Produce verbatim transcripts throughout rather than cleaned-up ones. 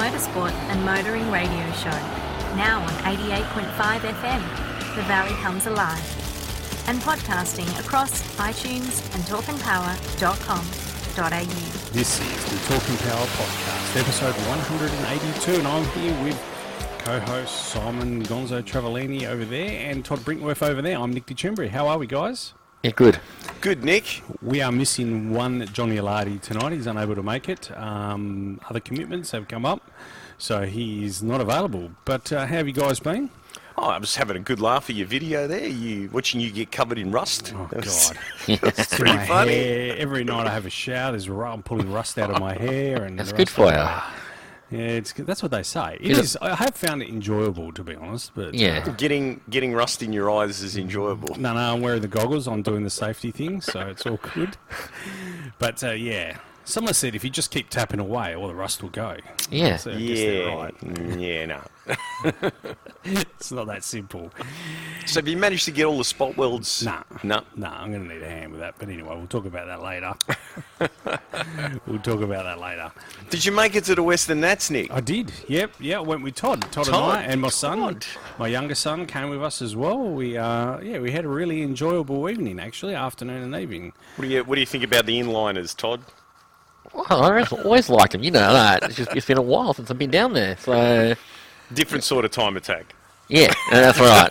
motorsport and motoring radio show, now on eighty-eight point five F M, The Valley Comes Alive, and podcasting across iTunes and talking power dot com dot a u. This is the Talking Power Podcast, episode one hundred eighty-two, and I'm here with co-host Simon Gonzo Travellini over there and Todd Brinkworth over there. I'm Nick DeChembri. How are we, guys? Yeah, good. Good, Nick. We are missing one Johnny Alardi tonight. He's unable to make it. Um, other commitments have come up, so he is not available. But uh, how have you guys been? Oh, I was having a good laugh at your video there. You watching you get covered in rust. Oh, That was- God. That's pretty My funny. hair, every night I have a shower, there's ru- I'm pulling rust out of my hair. And That's the good rust for out- you. Yeah, it's good. That's what they say. It Is it- is. I have found it enjoyable, to be honest. But Yeah. Getting getting rust in your eyes is enjoyable. No, no, I'm wearing the goggles. I'm doing the safety thing, so it's all good. But, uh, yeah, someone said if you just keep tapping away, all the rust will go. Yeah. So I guess they're Yeah, right. Mm, yeah, no. It's not that simple. So have you managed to get all the spot welds? Nah. No. No, I'm going to need a hand with that. But anyway, we'll talk about that later. We'll talk about that later. Did you make it to the Western Nats, Nick? I did. Yep. Yeah, I went with Todd. Todd, and Todd, I and my son, Todd. my younger son, came with us as well. We, uh, yeah, we had a really enjoyable evening, actually, afternoon and evening. What do you What do you think about the inliners, Todd? Well, I always liked them, you know that. It's just it's been a while since I've been down there, so Different sort of time attack. yeah, that's right.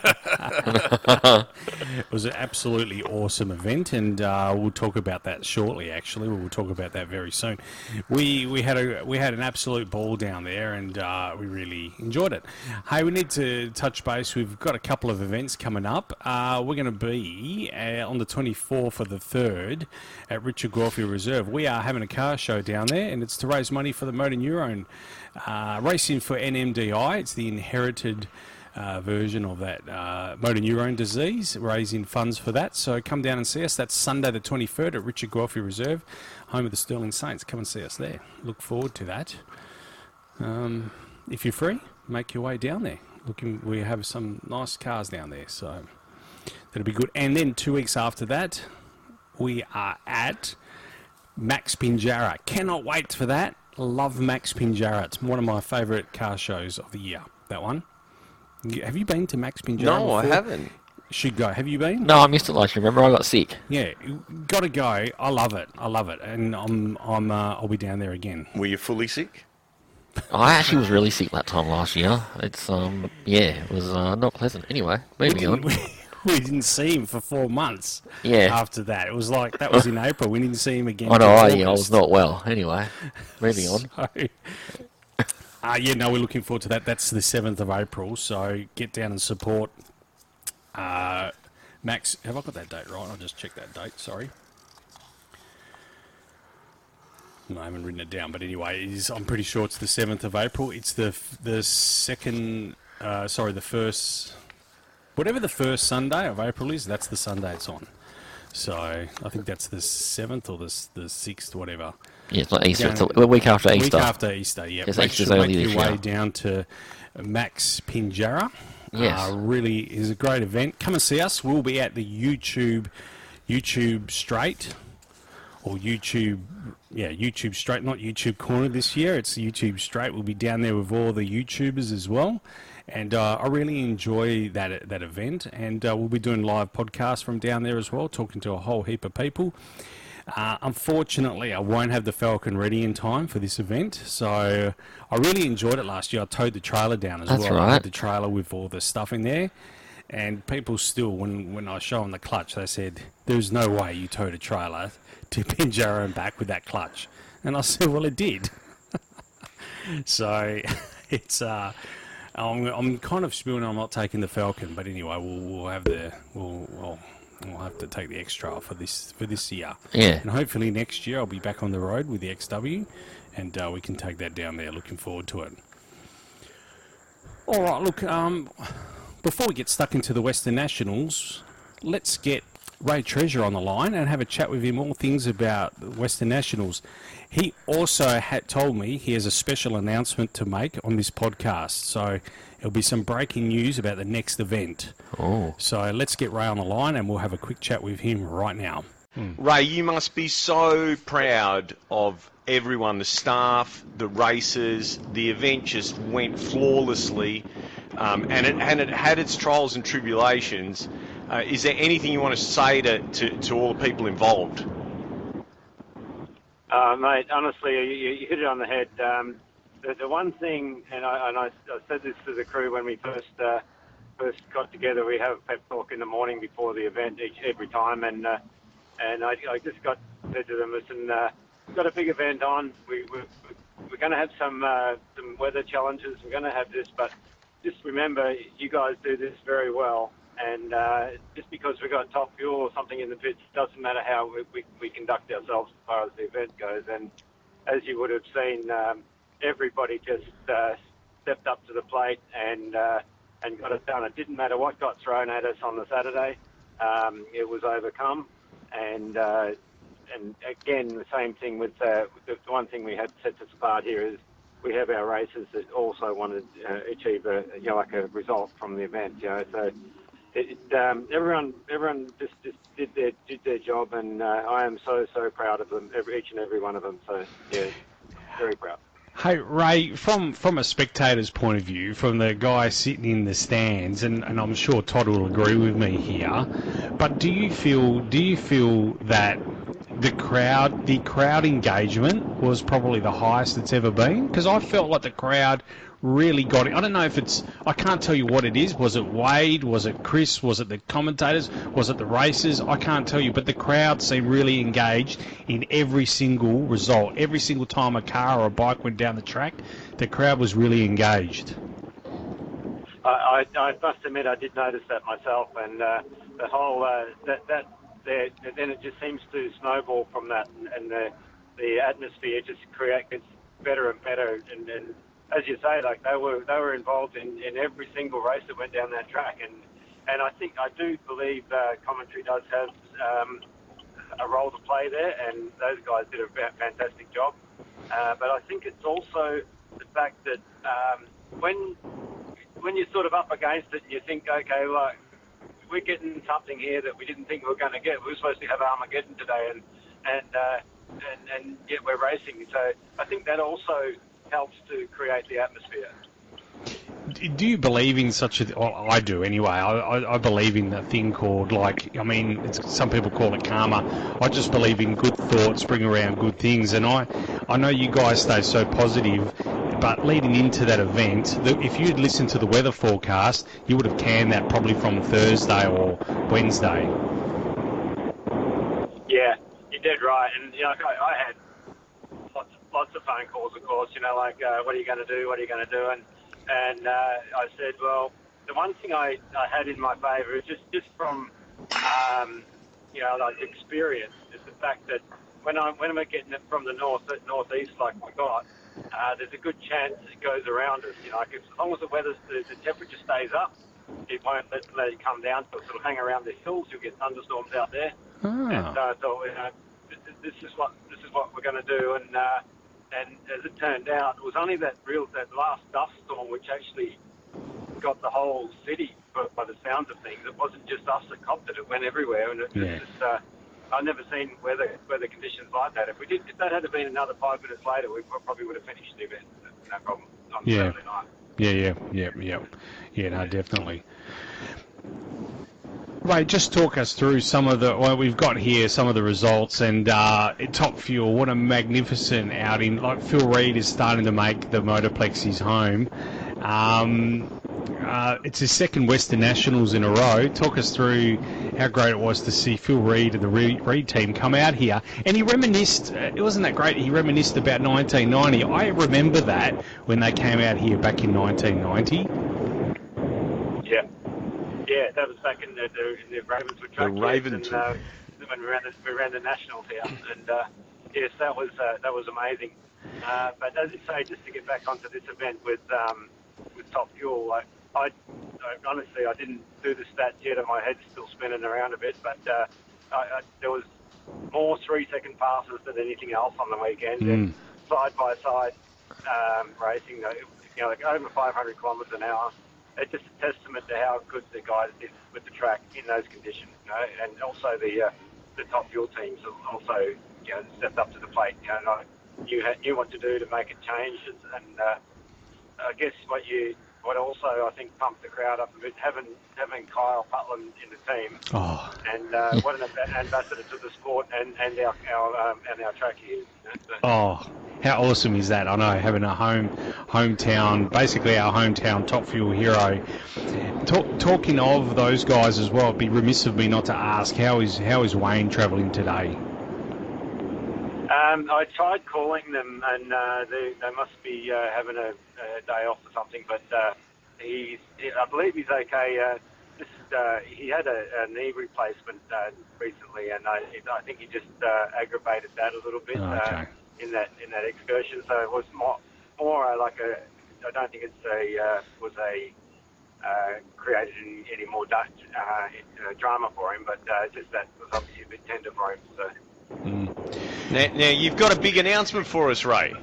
It was an absolutely awesome event, and uh, we'll talk about that shortly. Actually, we'll talk about that very soon. We we had a we had an absolute ball down there, and uh, we really enjoyed it. Hey, we need to touch base. We've got a couple of events coming up. Uh, we're going to be uh, on the twenty-fourth of the third at Richard Gorfield Reserve. We are having a car show down there, and it's to raise money for the Motor Neurone uh, Racing for N M D I. It's the inherited Uh, version of that uh, motor neurone disease, raising funds for that. So come down and see us. That's Sunday the twenty-third at Richard Gorfield Reserve, home of the Sterling Saints. Come and see us there. Look forward to that. Um, if you're free, make your way down there. Looking, we have some nice cars down there, so that'll be good. And then two weeks after that, we are at Max Pinjarra. Cannot wait for that. Love Max Pinjarra. It's one of my favourite car shows of the year, that one. You- Have you been to Max Pinjarra No, I before? haven't. Should go. Have you been? No, I missed it last year. Remember, I got sick. Yeah, got to go. I love it. I love it, and I'm I'm uh, I'll be down there again. Were you fully sick? I actually was really sick that time last year. It's um, yeah, it was uh, not pleasant. Anyway, moving on. We, we didn't see him for four months. Yeah. After that, it was like that was in April. We didn't see him again. I know. till I, yeah, I was August. not well. Anyway, moving on. So, uh, yeah, no, we're looking forward to that. That's the seventh of April, so get down and support uh, Max. Have I got that date right? I'll just check that date, sorry. No, I haven't written it down, but anyway, it is, I'm pretty sure it's the seventh of April. It's the f- the second, uh, sorry, the first, whatever the first Sunday of April is, that's the Sunday it's on. So I think that's the seventh or the, s- the sixth, whatever. Yeah, it's not Easter. Yeah. It's a, a week after Easter. Week after Easter, yeah. Yes, Make Easter's sure, early make this your way year. down to Max Pinjarra. Yes. Uh, really is a great event. Come and see us. We'll be at the YouTube, YouTube Straight, or YouTube, yeah, YouTube Straight, not YouTube Corner this year. It's YouTube Straight. We'll be down there with all the YouTubers as well. And uh, I really enjoy that that event. And uh, we'll be doing live podcasts from down there as well, talking to a whole heap of people. Uh, unfortunately, I won't have the Falcon ready in time for this event, so I really enjoyed it last year. I towed the trailer down as That's well. I right. had the trailer with all the stuff in there, and people still, when, when I show them the clutch, they said, "There's no way you towed a trailer to Pinjarra and back with that clutch." And I said, "Well, it did." So it's uh, I'm, I'm kind of spewing I'm not taking the Falcon, but anyway, we'll, we'll have the we'll, we'll we'll have to take the extra for this for this year. Yeah. And hopefully next year I'll be back on the road with the X W, and uh, we can take that down there. Looking forward to it. All right, look. Um, before we get stuck into the Western Nationals, let's get Ray Treasure on the line and have a chat with him all things about the Western Nationals. He also had told me he has a special announcement to make on this podcast, so there'll be some breaking news about the next event. Oh. So let's get Ray on the line and we'll have a quick chat with him right now. Ray, you must be so proud of everyone, the staff, the racers. The event just went flawlessly, um, and, it, and it had its trials and tribulations. Uh, is there anything you want to say to, to, to all the people involved? Uh, mate, honestly, you, you hit it on the head. Um, the, the one thing, and, I, and I, I said this to the crew when we first uh, first got together, we have a pep talk in the morning before the event each every time, and uh, and I, I just got said to them, listen, uh, we've got a big event on. We, we, we're going to have some uh, some weather challenges. We're going to have this, but just remember, you guys do this very well. And uh, just because we've got top fuel or something in the pits, doesn't matter how we, we, we conduct ourselves as far as the event goes. And as you would have seen, um, everybody just uh, stepped up to the plate and uh, and got it done. It didn't matter what got thrown at us on the Saturday. Um, it was overcome. And uh, and again, the same thing with uh, the one thing we had sets us apart here is we have our racers that also want to uh, achieve a you know like a result from the event. You know, so. It, um, everyone, everyone just, just did their did their job, and uh, I am so so proud of them, every, each and every one of them. So yeah, very proud. Hey Ray, from from a spectator's point of view, from the guy sitting in the stands, and, and I'm sure Todd will agree with me here, but do you feel do you feel that the crowd the crowd engagement was probably the highest it's ever been? Because I felt like the crowd really got it. I don't know if it's, I can't tell you what it is. Was it Wade? Was it Chris? Was it the commentators? Was it the racers? I can't tell you, but the crowd seemed really engaged in every single result. Every single time a car or a bike went down the track, the crowd was really engaged. I, I, I must admit I did notice that myself, and uh, the whole, uh, that, that there, then it just seems to snowball from that, and the, the atmosphere just create, gets better and better, and, and as you say, like they were they were involved in, in every single race that went down that track, and and I think I do believe uh, commentary does have um, a role to play there, and those guys did a fantastic job. Uh, but I think it's also the fact that um, when when you're sort of up against it, and you think, okay, like we're getting something here that we didn't think we were going to get. We were supposed to have Armageddon today, and and uh, and and yet we're racing. So I think that also helps to create the atmosphere. Do you believe in such a... Well, I do anyway. I, I, I believe in that thing called, like, I mean, it's, some people call it karma. I just believe in good thoughts bring around good things. And I, I know you guys stay so positive, but leading into that event, the, if you'd listened to the weather forecast, you would have canned that probably from Thursday or Wednesday. Yeah, you did right. And, you know, I, I had lots, lots of phone calls, of course, you know, like, uh, what are you going to do? What are you going to do? And And uh, I said, well, the one thing I, I had in my favour is just, just from, um, you know, like experience, is the fact that when I'm when we're getting it from the north northeast like we got, uh, there's a good chance it goes around us. You know, like if, as long as the weather, the, the temperature stays up, it won't let, let it come down. So it'll hang around the hills. You'll get thunderstorms out there. Oh. And so I thought, you know, this, this is what this is what we're going to do. And uh, And as it turned out, it was only that real that last dust storm which actually got the whole city, by the sounds of things. It wasn't just us that copped it; it went everywhere. And it, Yeah. it's just, uh, I've never seen weather weather conditions like that. If we did, if that had been another five minutes later, we probably would have finished the event. No problem on Yeah. Saturday night. Yeah, yeah, yeah, yeah. Yeah, no, definitely. Ray, just talk us through some of the, well, we've got here some of the results, and uh, Top Fuel, what a magnificent outing. Like, Phil Reid is starting to make the Motorplex his home. Um, uh, it's his second Western Nationals in a row. Talk us through how great it was to see Phil Reid and the Reid, Reid team come out here. And he reminisced, uh, it wasn't that great, he reminisced about nineteen ninety. I remember that when they came out here back in nineteen ninety. Yeah. Yeah, that was back in the, the, in the Ravenswood track. The Ravenswood. And, uh, when we ran, the, we ran the Nationals here. And, uh, yes, that was uh, that was amazing. Uh, but as you say, just to get back onto this event with um, with Top Fuel, like, I, I honestly, I didn't do the stats yet, and my head's still spinning around a bit, but uh, I, I, there was more three-second passes than anything else on the weekend. Mm. And side-by-side um, racing, you know, like over five hundred kilometres an hour. It's just a testament to how good the guys did with the track in those conditions, you know, and also the uh, the top fuel teams have also, you know, stepped up to the plate. You know, like you had, knew what to do to make it change, and uh, I guess what you what also I think pumped the crowd up a bit, having having Kyle Putland in the team, Oh, and uh, what an amb- ambassador to the sport and and our our um, and our track he is. You know, so. oh, how awesome is that? I know, having a home, hometown, basically our hometown top fuel hero. Talk, talking of those guys as well, it'd be remiss of me not to ask, how is how is Wayne travelling today? Um, I tried calling them, and uh, they, they must be uh, having a, a day off or something. But uh, he's, I believe he's okay. Uh, just uh, he had a, a knee replacement uh, recently, and I, I think he just uh, aggravated that a little bit Oh, okay. uh, in that in that excursion. So it was more more uh, like a. I don't think it's a uh, was a uh, created any, any more uh, uh, drama for him, but uh, just that was obviously a bit tender for him. So. Mm. Now, now you've got a big announcement for us, Ray.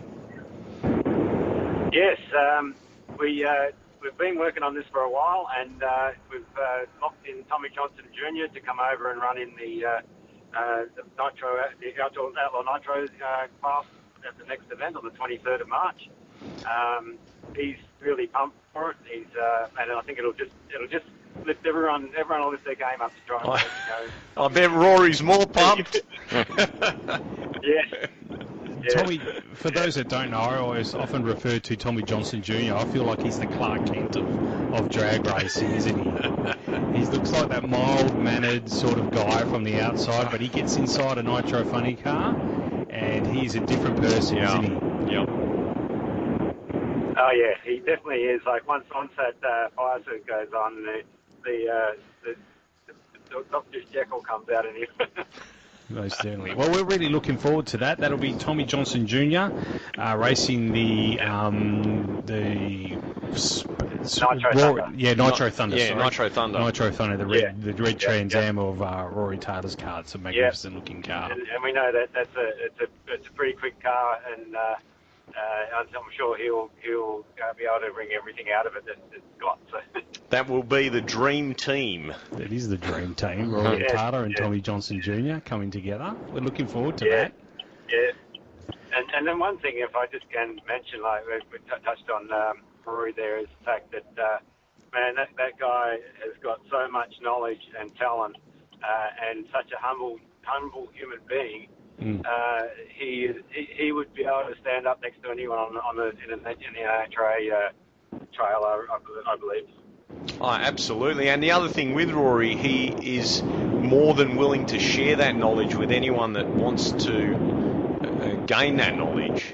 Yes, um, we, uh, we've been working on this for a while, and uh, we've uh, locked in Tommy Johnson Junior to come over and run in the, uh, uh, the Nitro, the Outdoor Outlaw Nitro uh, class at the next event on the twenty-third of March. Um, he's really pumped for it. He's, uh, and I think it'll just it'll just lift everyone. Everyone will lift their game up to try. And, you know. I bet Rory's more pumped. Yes. Yeah. Tommy, for those that don't know, I always often refer to Tommy Johnson Junior I feel like he's the Clark Kent of, of drag racing, isn't he? He looks like that mild-mannered sort of guy from the outside, but he gets inside a Nitro Funny car, and he's a different person, Yeah. isn't he? Yep. Oh yeah, he definitely is. Like once once that uh, fire suit goes on, the the, uh, the, the, the Doctor Jekyll comes out in him. Most certainly. Well, we're really looking forward to that. That'll be Tommy Johnson Junior uh, racing the um, the sp- Nitro Rory, Thunder. yeah Nitro Ni- Thunder. yeah, sorry. Nitro Thunder. Nitro Thunder, the red, Yeah. the red Yeah, Trans yeah. Am of uh, Rory Taylor's car. It's a magnificent looking car. and, and we know that that's a it's a it's a pretty quick car, and uh, uh, I'm sure he'll he'll uh, be able to bring everything out of it that it's got. So. That will be the dream team. It is the dream team, Rory Yeah, Taylor and yeah. Tommy Johnson Junior coming together. We're looking forward to Yeah. that. Yeah. And and then one thing, if I just can mention, like we, we t- touched on um, Rory there, is the fact that uh, man, that that guy has got so much knowledge and talent, uh, and such a humble humble human being. Mm. Uh, he, he he would be able to stand up next to anyone on the on the in, a, in the N H R A uh, trail, I, I believe. Oh, absolutely. And the other thing with Rory, he is more than willing to share that knowledge with anyone that wants to uh, gain that knowledge.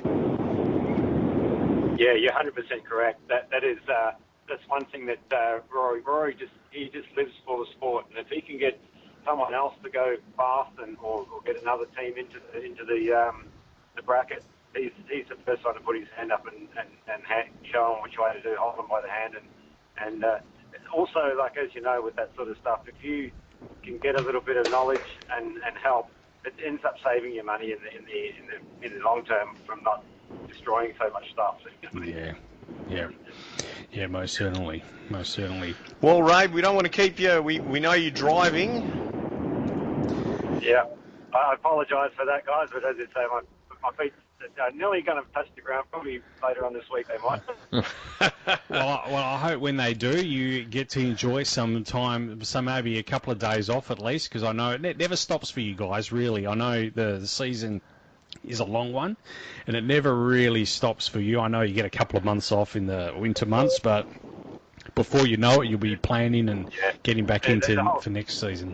Yeah, you're one hundred percent correct. That that is uh, that's one thing that uh, Rory Rory just he just lives for the sport, and if he can get someone else to go fast and or, or get another team into the, into the um, the bracket, he's he's the first one to put his hand up and and, and hand, show them which way to do, hold them by the hand, and and uh, also, like as you know, with that sort of stuff, if you can get a little bit of knowledge and, and help, it ends up saving you money in the in the in the, in the long term from not destroying so much stuff. Yeah, yeah, yeah. Most certainly, most certainly. Well, Ray, we don't want to keep you. We we know you're driving. Yeah, I apologise for that, guys, but as I say, my my feet are nearly going to touch the ground. Probably later on this week they might. Well, I, well, I hope when they do, you get to enjoy some time, some maybe a couple of days off at least, because I know it ne- never stops for you guys. Really, I know the, the season is a long one, and it never really stops for you. I know you get a couple of months off in the winter months, but before you know it, you'll be planning and Yeah. getting back Yeah, into there's a whole- for next season.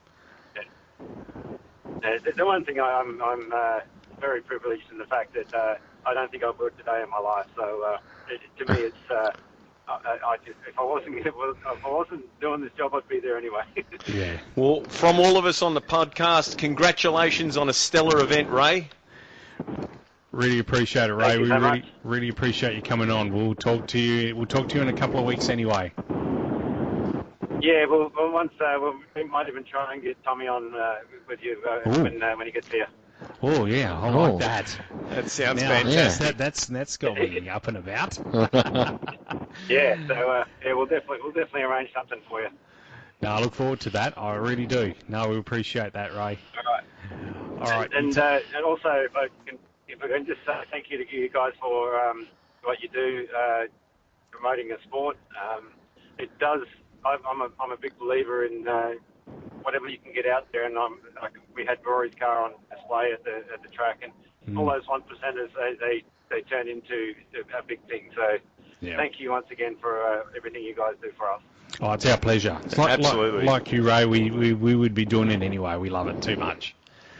Uh, the, the one thing I, I'm I'm uh, very privileged in the fact that uh, I don't think I've worked a day in my life. So uh, it, to me, it's uh, I, I just, if I wasn't if I wasn't doing this job, I'd be there anyway. Yeah. Well, from all of us on the podcast, congratulations on a stellar event, Ray. Really appreciate it, Ray. Thank you we so really, much. really appreciate you coming on. We'll talk to you. We'll talk to you in a couple of weeks anyway. Yeah, well, well once uh, well, we might even try and get Tommy on uh, with you uh, Ooh. when uh, when he gets here. Oh yeah, I Oh. like that. That sounds Now, fantastic. That, that's that's got me up and about. Yeah, so uh, yeah, we'll definitely we'll definitely arrange something for you. No, I look forward to that. I really do. No, we appreciate that, Ray. All right. All right. And uh, and also, if I can, if I can just say thank you to you guys for um, what you do, uh, promoting the sport. Um, it does. I'm I'm a, I'm a big believer in uh, whatever you can get out there. And I'm, like, we had Rory's car on display at the at the track, and Mm. all those one percenters they, they they turn into a big thing. So Yeah. thank you once again for uh, everything you guys do for us. Oh, it's our pleasure. It's like, Absolutely. Like, like you, Ray, we, we, we would be doing it anyway. We love it too much.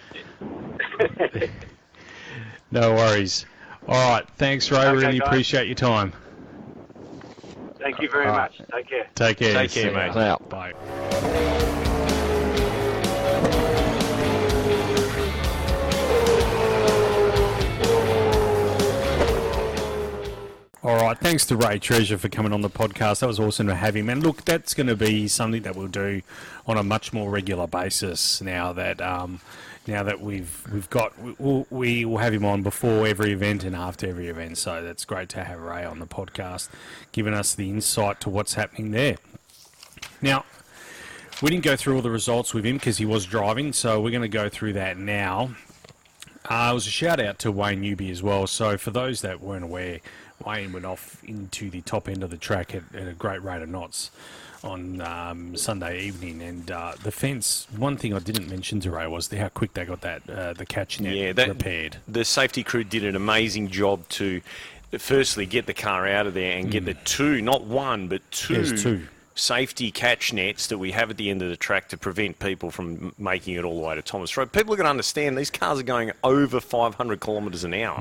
No worries. All right. Thanks, Ray. Okay, really guys. appreciate your time. Thank you very All much. right. Take care. Take care. Take care, See ya. mate. Out. Bye. All right, thanks to Ray Treasure for coming on the podcast. That was awesome to have him. And look, that's going to be something that we'll do on a much more regular basis now that um, now that we've we've got we we'll, we will have him on before every event and after every event. So that's great to have Ray on the podcast, giving us the insight to what's happening there. Now, we didn't go through all the results with him because he was driving, so we're going to go through that now. Uh, it was a shout out to Wayne Newby as well. So for those that weren't aware, Wayne went off into the top end of the track at, at a great rate of knots on um, Sunday evening, and uh, the fence. One thing I didn't mention to Ray was the, how quick they got that uh, the catch net Yeah, that, repaired. The safety crew did an amazing job to, firstly, get the car out of there and get the two, not one, but two, There's two. safety catch nets that we have at the end of the track to prevent people from m- making it all the way to Thomas Road. People are going to understand these cars are going over five hundred kilometres an hour.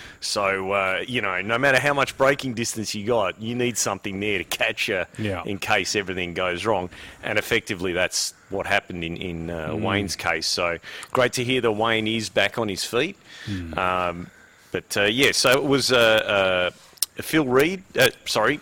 So, uh, you know, no matter how much braking distance you got, you need something there to catch you Yeah. in case everything goes wrong. And effectively, that's what happened in, in uh, Wayne's case. So great to hear that Wayne is back on his feet. Um, but, uh, yeah, so it was uh, uh, Phil Reed, uh, sorry,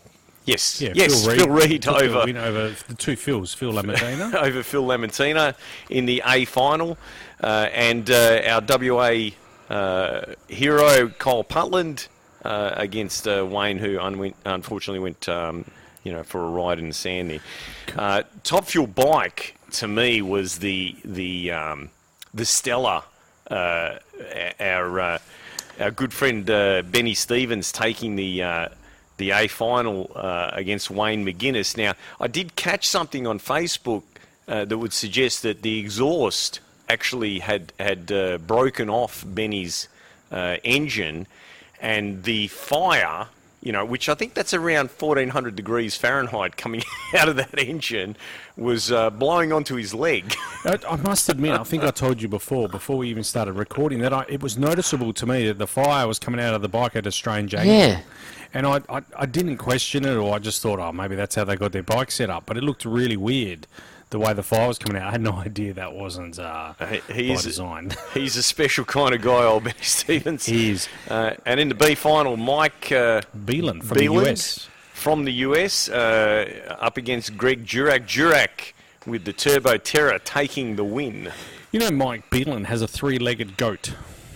Yes, Yeah, yes, Phil Reed, Phil Reed took the over win over the two Phils, Phil Lamontina. over Phil Lamontina in the A final, uh, and uh, our W A uh, hero Kyle Putland uh, against uh, Wayne, who un- unfortunately went, um, you know, for a ride in the sand there. Uh, Top Fuel Bike to me was the the um, the stellar. Uh, our uh, our good friend uh, Benny Stevens taking the. Uh, the A final uh, against Wayne McGuinness. Now, I did catch something on Facebook uh, that would suggest that the exhaust actually had had uh, broken off Benny's uh, engine, and the fire, you know, which I think that's around fourteen hundred degrees Fahrenheit coming out of that engine, was uh, blowing onto his leg. I, I must admit, I think I told you before, before we even started recording, that I, it was noticeable to me that the fire was coming out of the bike at a strange angle. Yeah. And I, I, I didn't question it, or I just thought, oh, maybe that's how they got their bike set up. But it looked really weird, the way the fire was coming out. I had no idea that wasn't uh, He- by he's- design. He's a special kind of guy, old Benny Stevens. He is. Uh, and in the B final, Mike uh, Beelan from Beeland the U S. from the U S uh, up against Greg Durack. Durack with the Turbo Terror taking the win. You know, Mike Beelan has a three-legged goat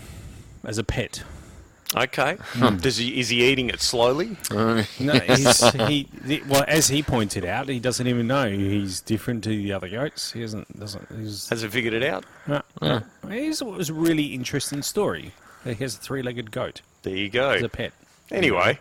as a pet. Okay. Does he is he eating it slowly? No, he's, he, the, well, as he pointed out, he doesn't even know he's different to the other goats. He doesn't, doesn't, he's, Hasn't figured it out? no, no. He's, it was a really interesting story. He has a three-legged goat There you as go. a pet. Anyway,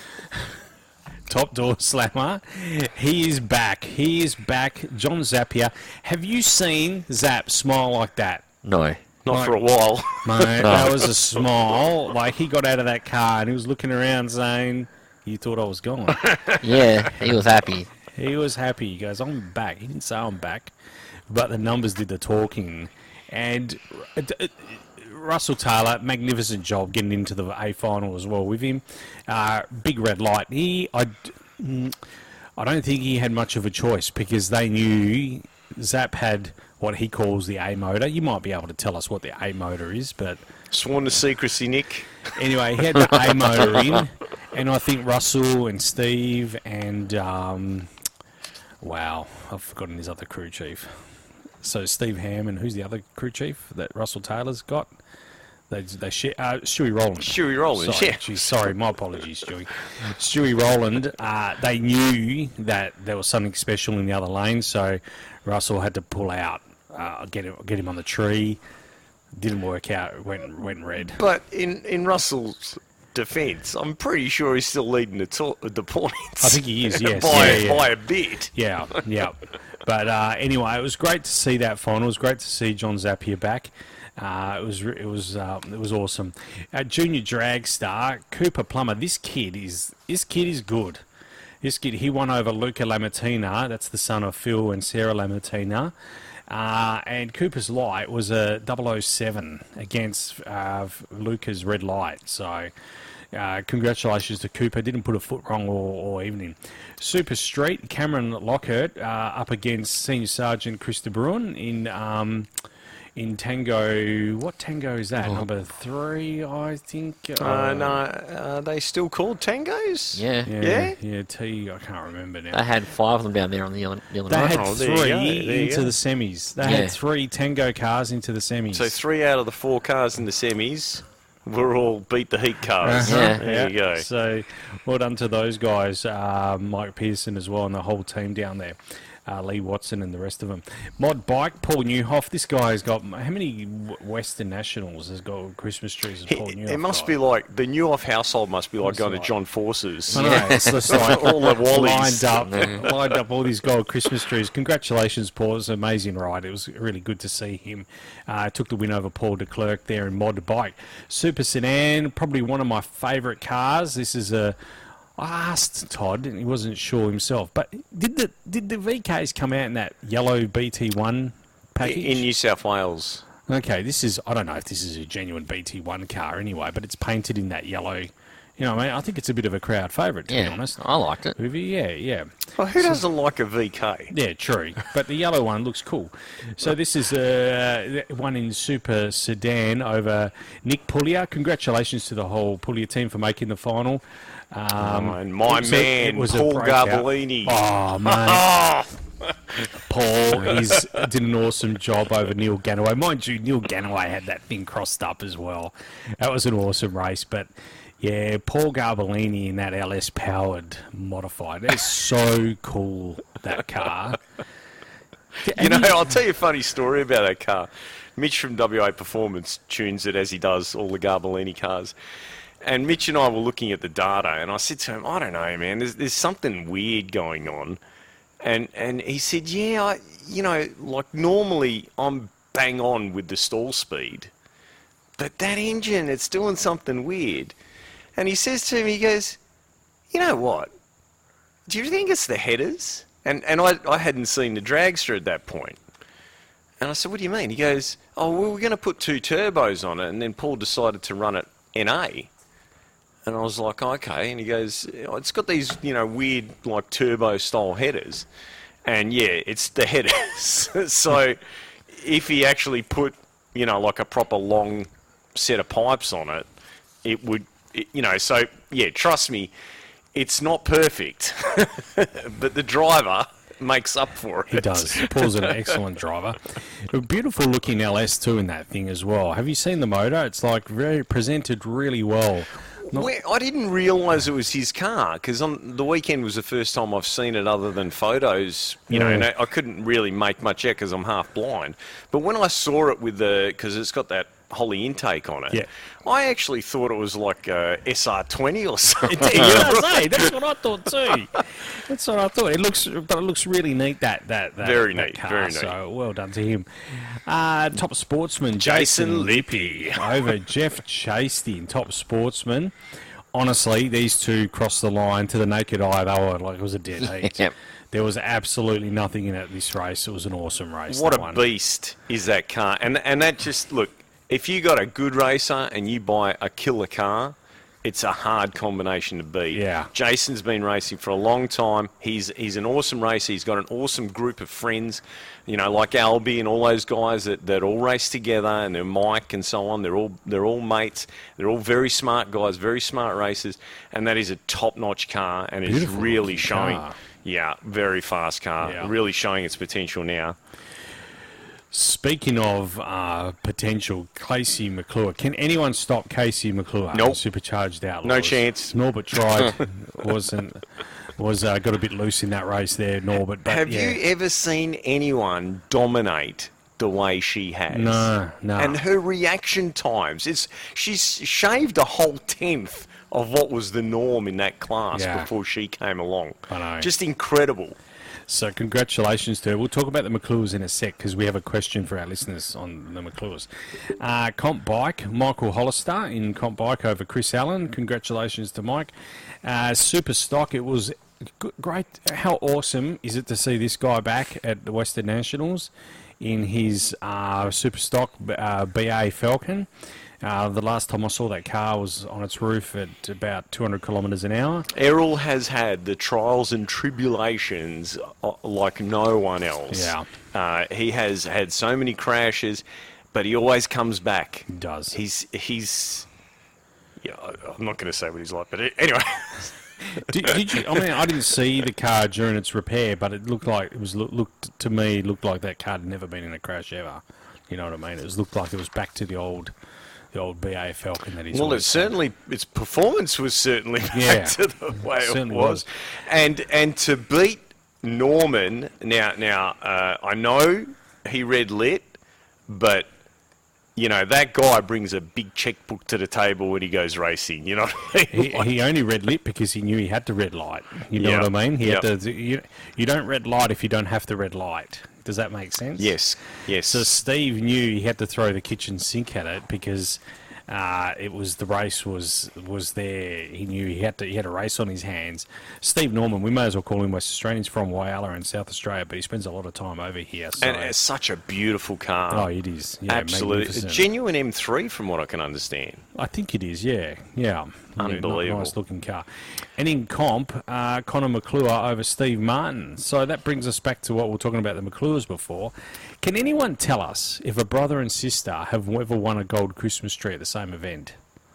Top Door Slammer, he is back. He is back. John Zapier. Have you seen Zap smile like that? No. not for a while. Mate, that was a smile. Like, he got out of that car and he was looking around saying, you thought I was gone. Yeah, he was happy. He was happy. He goes, I'm back. He didn't say I'm back, but the numbers did the talking. And uh, uh, Russell Taylor, magnificent job getting into the A final as well with him. Uh, big red light. He, I, mm, I don't think he had much of a choice because they knew Zap had what he calls the A motor. You might be able to tell us what the A motor is, but Sworn to secrecy, Nick. anyway, he had the A motor in, and I think Russell and Steve and um, wow, I've forgotten his other crew chief. So Steve Ham and who's the other crew chief that Russell Taylor's got? They they share uh, Stewie Rowland. Stewie Rowland, Sorry, yeah. geez, sorry, my apologies, Stewie. Stewie Rowland. Uh, they knew that there was something special in the other lane, so Russell had to pull out, uh, get him get him on the tree. Didn't work out. It went went red. But in, in Russell's defence, I'm pretty sure he's still leading the, to- the points. I think he is. Yes, by, yeah, yeah. by a bit. Yeah, yeah. But uh, anyway, it was great to see that final. It was great to see John Zapier back. Uh, it was it was uh, it was awesome. Uh, junior drag star Cooper Plummer. This kid is this kid is good. This kid he won over Luca Lamattina. That's the son of Phil and Sarah Lamattina. Uh, and Cooper's Light was a double oh seven against uh, Luca's Red Light. So uh, congratulations to Cooper. Didn't put a foot wrong all, all evening. Super Street, Cameron Lockhart uh, up against Senior Sergeant Chris de Bruin in um, in Tango. What Tango is that? Oh. Number three, I think. Uh, uh, no, are they still called Tangos? Yeah. Yeah, Yeah? yeah, T, I can't remember now. They had five of them down there on the other, the other They night. had Oh, there you three go, there you into go. the semis. They Yeah. had three Tango cars into the semis. So three out of the four cars in the semis were all beat the heat cars. Uh-huh. There you go. So well done to those guys, uh, Mike Pearson as well, and the whole team down there. Uh, Lee Watson and the rest of them. Mod Bike, Paul Newhoff. This guy's got how many Western Nationals has got Christmas trees? As Paul It, Newhoff it must got? be like the Newhoff household must be like It's going like- to John Force's. I know, it's just like All the Wallies. lined up, lined up all these gold Christmas trees. Congratulations, Paul! It was an amazing ride. It was really good to see him. Uh, took the win over Paul de Klerk there in Mod Bike. Super Sedan, probably one of my favourite cars. This is a. I asked Todd, and he wasn't sure himself. But did the did the V Ks come out in that yellow B T one package? In New South Wales. Okay, this is, I don't know if this is a genuine B T one car anyway, but it's painted in that yellow. You know, I mean, I think it's a bit of a crowd favourite, to Yeah, be honest. I liked it. Movie, yeah, yeah. Well, who doesn't like a V K? Yeah, true. But the yellow one looks cool. So this is uh, one in Super Sedan over Nick Puglia. Congratulations to the whole Puglia team for making the final. Um, Oh, and my it was a- man, it was a Paul breakout. Garbellini. Oh, man. Paul, he's did an awesome job over Neil Ganaway. Mind you, Neil Ganaway had that thing crossed up as well. That was an awesome race, but yeah, Paul Garbellini in that L S powered modified. It's so cool, that car. You know, I'll tell you a funny story about that car. Mitch from W A Performance tunes it as he does all the Garbellini cars. And Mitch and I were looking at the data, and I said to him, I don't know, man, there's, there's something weird going on. And and he said, yeah, I, you know, like normally I'm bang on with the stall speed, but that engine, it's doing something weird. And he says to me, he goes, you know what? Do you think it's the headers? And and I, I hadn't seen the dragster at that point. And I said, what do you mean? He goes, oh, well, we're going to put two turbos on it. And then Paul decided to run it N A. And I was like, okay. And he goes, oh, it's got these, you know, weird, like, turbo-style headers. And, yeah, it's the headers. So if he actually put, you know, like a proper long set of pipes on it, it would, it, you know, so, yeah, trust me, it's not perfect. But the driver makes up for it. He does. Paul's an excellent driver. A beautiful looking L S too in that thing as well. Have you seen the motor? It's like very presented really well. Not- Well, I didn't realise it was his car because on the weekend was the first time I've seen it other than photos. You know, Yeah. and I, I couldn't really make much out because I'm half blind. But when I saw it with the, because it's got that Holly intake on it, Yeah. I actually thought it was like a S R twenty or something. It does, eh? That's what I thought too. That's what I thought. It looks, but it looks really neat. That that, that Very that neat, car. very neat. So well done to him. Uh, top sportsman Jason Jason Lippy. over Jeff Chastain. Top sportsman. Honestly, these two crossed the line to the naked eye. They were like it was a dead heat. Yep. There was absolutely nothing in it this race. It was an awesome race. What that a one. beast is that car. And and that just, look, if you got a good racer and you buy a killer car, it's a hard combination to beat. Yeah. Jason's been racing for a long time. He's he's an awesome racer. He's got an awesome group of friends, you know, like Albie and all those guys that, that all race together, and they're Mike and so on. They're all they're all mates. They're all very smart guys, very smart racers, and that is a top-notch car, and it's Beautiful really looking showing. car. Yeah, very fast car. Yeah. Really showing its potential now. Speaking of uh, potential, Casey McClure. Can anyone stop Casey McClure? Nope. Supercharged Outlaws. No chance. Norbert tried. wasn't was uh, got a bit loose in that race there, Norbert. But Have yeah. you ever seen anyone dominate the way she has. No, no. And her reaction times, it's she's shaved a whole tenth of what was the norm in that class Yeah. before she came along. I know. Just incredible. So congratulations to her. We'll talk about the McClures in a sec because we have a question for our listeners on the McClures. Uh, Comp Bike, Michael Hollister in Comp Bike over Chris Allen. Congratulations to Mike. Uh, Super Stock, it was g- great. How awesome is it to see this guy back at the Western Nationals in his uh, Super Stock uh, B A Falcon? Uh, the last time I saw that car was on its roof at about two hundred kilometres an hour. Errol has had the trials and tribulations uh, like no one else. Yeah. Uh, he has had so many crashes, but he always comes back. He does. He's, he's, yeah, I- I'm not going to say what he's like, but it, anyway. did, did you? I mean, I didn't see the car during its repair, but it looked like it was look, looked to me it looked like that car had never been in a crash ever. You know what I mean? It was looked like it was back to the old, the old B A Falcon that he's. Well, it always had. certainly, its performance was certainly back Yeah. to the way it Certainly was. was. And and to beat Norman, now, now uh, I know he read lit, but, you know, that guy brings a big checkbook to the table when he goes racing, you know what I mean? He, he only read lit because he knew he had to red light. You know Yeah. what I mean? He had Yep. to. You, you don't red light if you don't have to red light. Does that make sense? Yes, yes. So Steve knew he had to throw the kitchen sink at it because uh, it was the race was was there. He knew he had to he had a race on his hands. Steve Norman, we may as well call him West Australian. He's from Whyalla in South Australia, but he spends a lot of time over here. So. and it's such a beautiful car. Oh, it is. Yeah, Absolutely. A magnificent. genuine M three from what I can understand. I think it is, yeah. Yeah. Unbelievable. Nice looking car. And in comp, uh, Conor McClure over Steve Martin. So that brings us back to what we were talking about the McClures before. Can anyone tell us if a brother and sister have ever won a gold Christmas tree at the same event?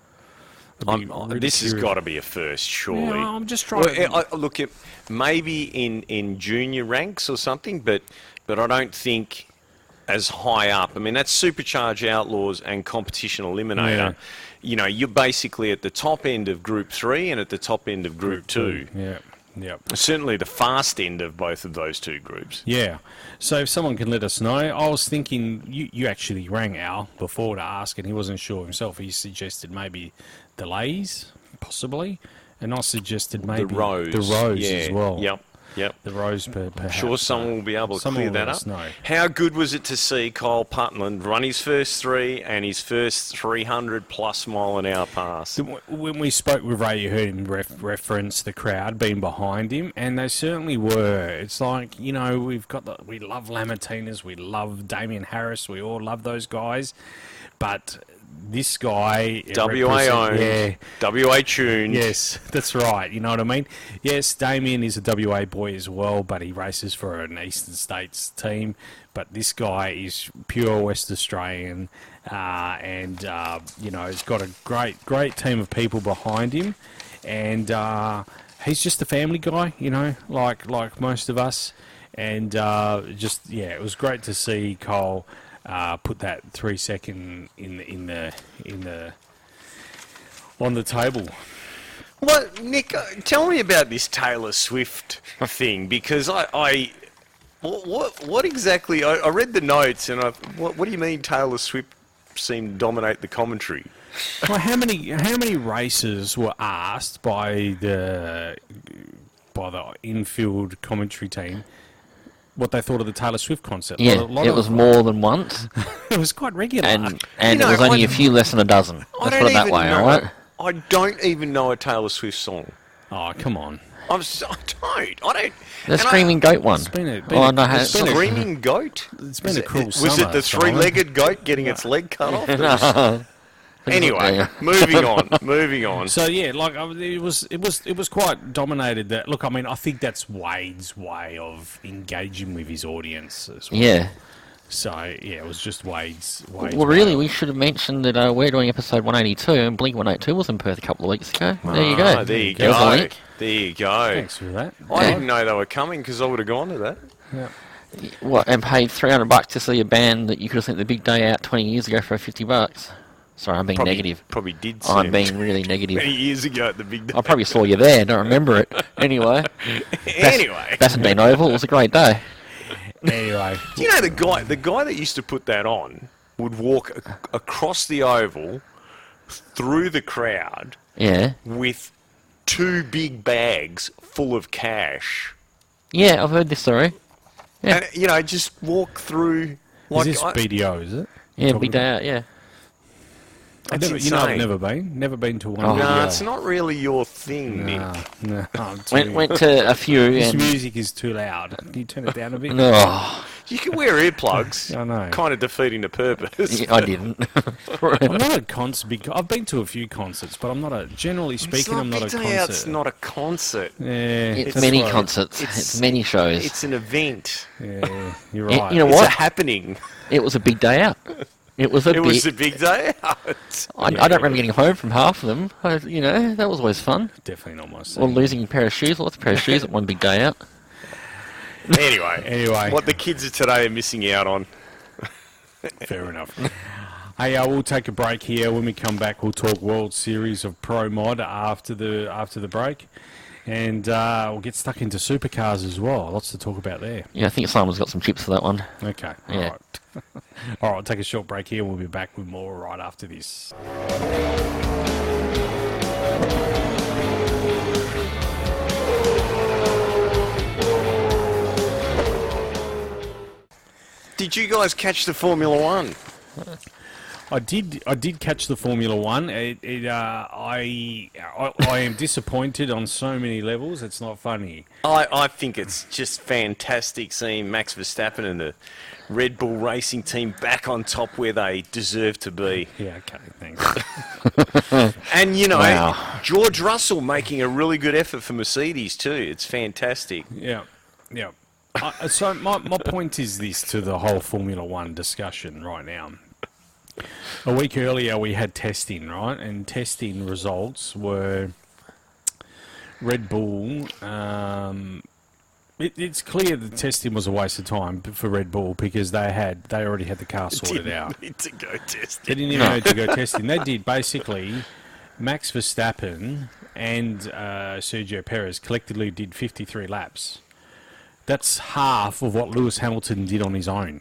I'd be I'm, really this has curious. got to be a first, surely. Yeah, I'm just trying Well, to... I, I- look, it, maybe in, in junior ranks or something, but but I don't think as high up. I mean, that's Supercharge Outlaws and Competition Eliminator. Yeah. You know, you're basically at the top end of Group three and at the top end of Group, two. Yeah, yeah. Certainly the fast end of both of those two groups. Yeah. So if someone can let us know, I was thinking you, you actually rang Al before to ask, and he wasn't sure himself. He suggested maybe delays, possibly, and I suggested maybe the Rose. the Rose yeah. as well. Yep, yep. The Rose, per, I'm perhaps. sure someone will be able to Someone clear will that let up. us know. How good was it to see Kyle Putland run his first three and his first three hundred plus mile an hour pass? So w- When we spoke with Ray, you heard him ref- reference the crowd being behind him, and they certainly were. It's like, you know, we've got the, we love Lamatinas, we love Damien Harris, we all love those guys, but this guy W A represent- owned, yeah, W A tuned. yes, that's right. You know what I mean? Yes, Damien is a W A boy as well, but he races for an Eastern States team. But this guy is pure West Australian, uh, and uh, you know, he's got a great, great team of people behind him, and uh, he's just a family guy. You know, like like most of us, and uh, just yeah, it was great to see Cole. Uh, put that three second in the in the in the on the table. Well, Nick, uh, tell me about this Taylor Swift thing, because I, I what, what, what exactly? I, I read the notes, and I, what, what do you mean Taylor Swift seemed to dominate the commentary? Well, how many how many races were asked by the by the infield commentary team what they thought of the Taylor Swift concert? Yeah, A lot it of- was more than once, it was quite regular. and and You know, it was only I- a few less than a dozen. I Let's don't put it that even way, know. all right? I don't even know a Taylor Swift song. Oh, come on! I'm so, I don't. I don't. The and I- Screaming Goat one. It's been a- been oh, a- no, it's it's been a Screaming goat? It's been Is a it- cruel Was summer, it the Simon. three-legged goat getting its leg cut off? It was- no. Anyway, Yeah. moving on. Moving on. So yeah, like I- it was, it was, it was quite dominated. That look, I mean, I think that's Wade's way of engaging with his audience as well. Yeah. So yeah, it was just Wade's. Wade's Well, way really, of- we should have mentioned that uh, we're doing episode one eighty-two, and Blink one eighty-two was in Perth a couple of weeks ago. There you go. Ah, there you There's a go. link. There you go. Thanks for that. I didn't know they were coming because I would have gone to that. Yeah. What, and paid three hundred bucks to see a band that you could have sent the big day out twenty years ago for fifty bucks. Sorry, I'm being Probably, negative. Probably did see I'm it being really negative. many years ago at the big day. I probably saw you there, don't remember it. Anyway. Anyway. Bassendean Oval, it was a great day. Anyway, Do you know the guy? The guy that used to put that on would walk a- across the oval, through the crowd, Yeah. with two big bags full of cash, Yeah, I've heard this story. Yeah. and you know, just walk through. Like is this I- B D O, is it? Yeah, Talking big day out, yeah. I've That's never, you know, I've insane. never been. Never been to one. Oh. B D O. No, it's not really your thing, Nick. Nah, no, I'm too- Went went to a few This and... music is too loud. Can you turn it down a bit? No, You can wear earplugs. I know. Kind of defeating the purpose. I didn't. I'm not a concert. Big, I've been to a few concerts, but I'm not a. Generally It's speaking, not I'm not Big a Day concert. Out's not a concert. Yeah, It's that's many right. concerts. It's- It's, many shows. It's an event. Yeah, you're Y- right. you know It's what? a happening. It was a big day out. It was a It big... was a big day out. I, I don't remember getting home from half of them. I, you know, that was always fun. Definitely not my Or scene. losing a pair of shoes. Lots of pair of shoes at one big day out. Anyway, Anyway. what the kids of today are missing out on. Fair enough. Hey, uh, we'll take a break here. When we come back, we'll talk World Series of Pro Mod after the after the break, and uh, we'll get stuck into supercars as well. Lots to talk about there. Yeah, I think Simon's got some chips for that one. Okay. Yeah. All right. All right. We'll take a short break here. We'll be back with more right after this. Did you guys catch the Formula One? I did. I did catch the Formula One. It, it, uh, I, I, I am disappointed on so many levels. It's not funny. I, I think it's just fantastic seeing Max Verstappen and the Red Bull Racing team back on top where they deserve to be. Yeah. Okay. Thanks. And, you know, Wow. George Russell making a really good effort for Mercedes too. It's fantastic. Yeah. Yeah. Uh, so my my point is this to the whole Formula One discussion right now. A week earlier we had testing, right? And testing results were Red Bull. Um, it, it's clear the testing was a waste of time for Red Bull because they had they already had the car sorted Didn't out. need to go test They it. didn't even need to go testing. They did basically. Max Verstappen and uh, Sergio Perez collectively did fifty-three laps. That's half of what Lewis Hamilton did on his own.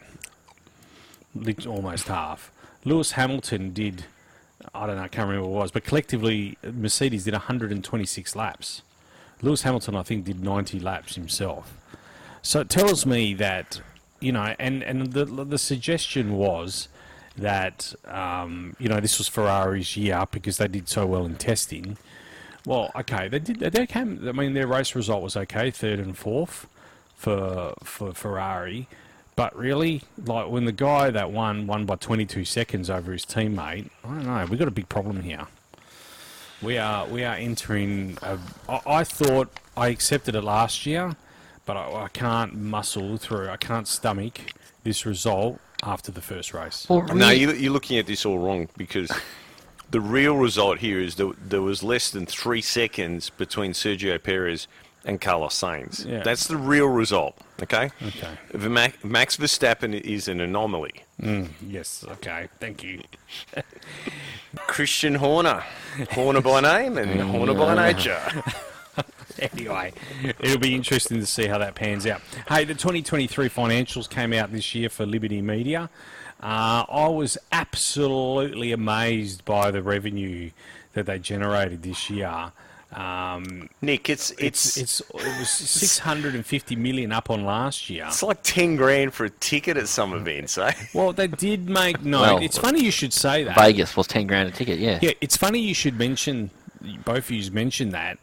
Lit- Almost half. Lewis Hamilton did, I don't know, I can't remember what it was, but collectively Mercedes did one hundred twenty-six laps. Lewis Hamilton, I think, did ninety laps himself. So it tells me that, you know, and, and the, the suggestion was that, um, you know, this was Ferrari's year because they did so well in testing. Well, okay, they did. They came. I mean, their race result was okay, third and fourth for for Ferrari. But really, like when the guy that won won by twenty-two seconds over his teammate, I don't know. We've got a big problem here. We are we are entering. A, I, I thought I accepted it last year, but I, I can't muscle through. I can't stomach this result after the first race. Well, No, really- you, you're looking at this all wrong because the real result here is that there was less than three seconds between Sergio Perez and Carlos Sainz. Yeah. That's the real result, okay? Okay. The Ma- Max Verstappen is an anomaly. Mm, yes. Okay. Thank you. Christian Horner. Horner by name and Horner by nature. Anyway, it'll be interesting to see how that pans out. Hey, the twenty twenty-three financials came out this year for Liberty Media. Uh, I was absolutely amazed by the revenue that they generated this year. Um, Nick, it's it's it's it's it was six hundred fifty million up on last year. it's like ten grand for a ticket at some events, eh? Well, they did make no. Well, it's funny you should say that. Vegas was ten grand a ticket, yeah. Yeah, it's funny you should mention, both of you mentioned that.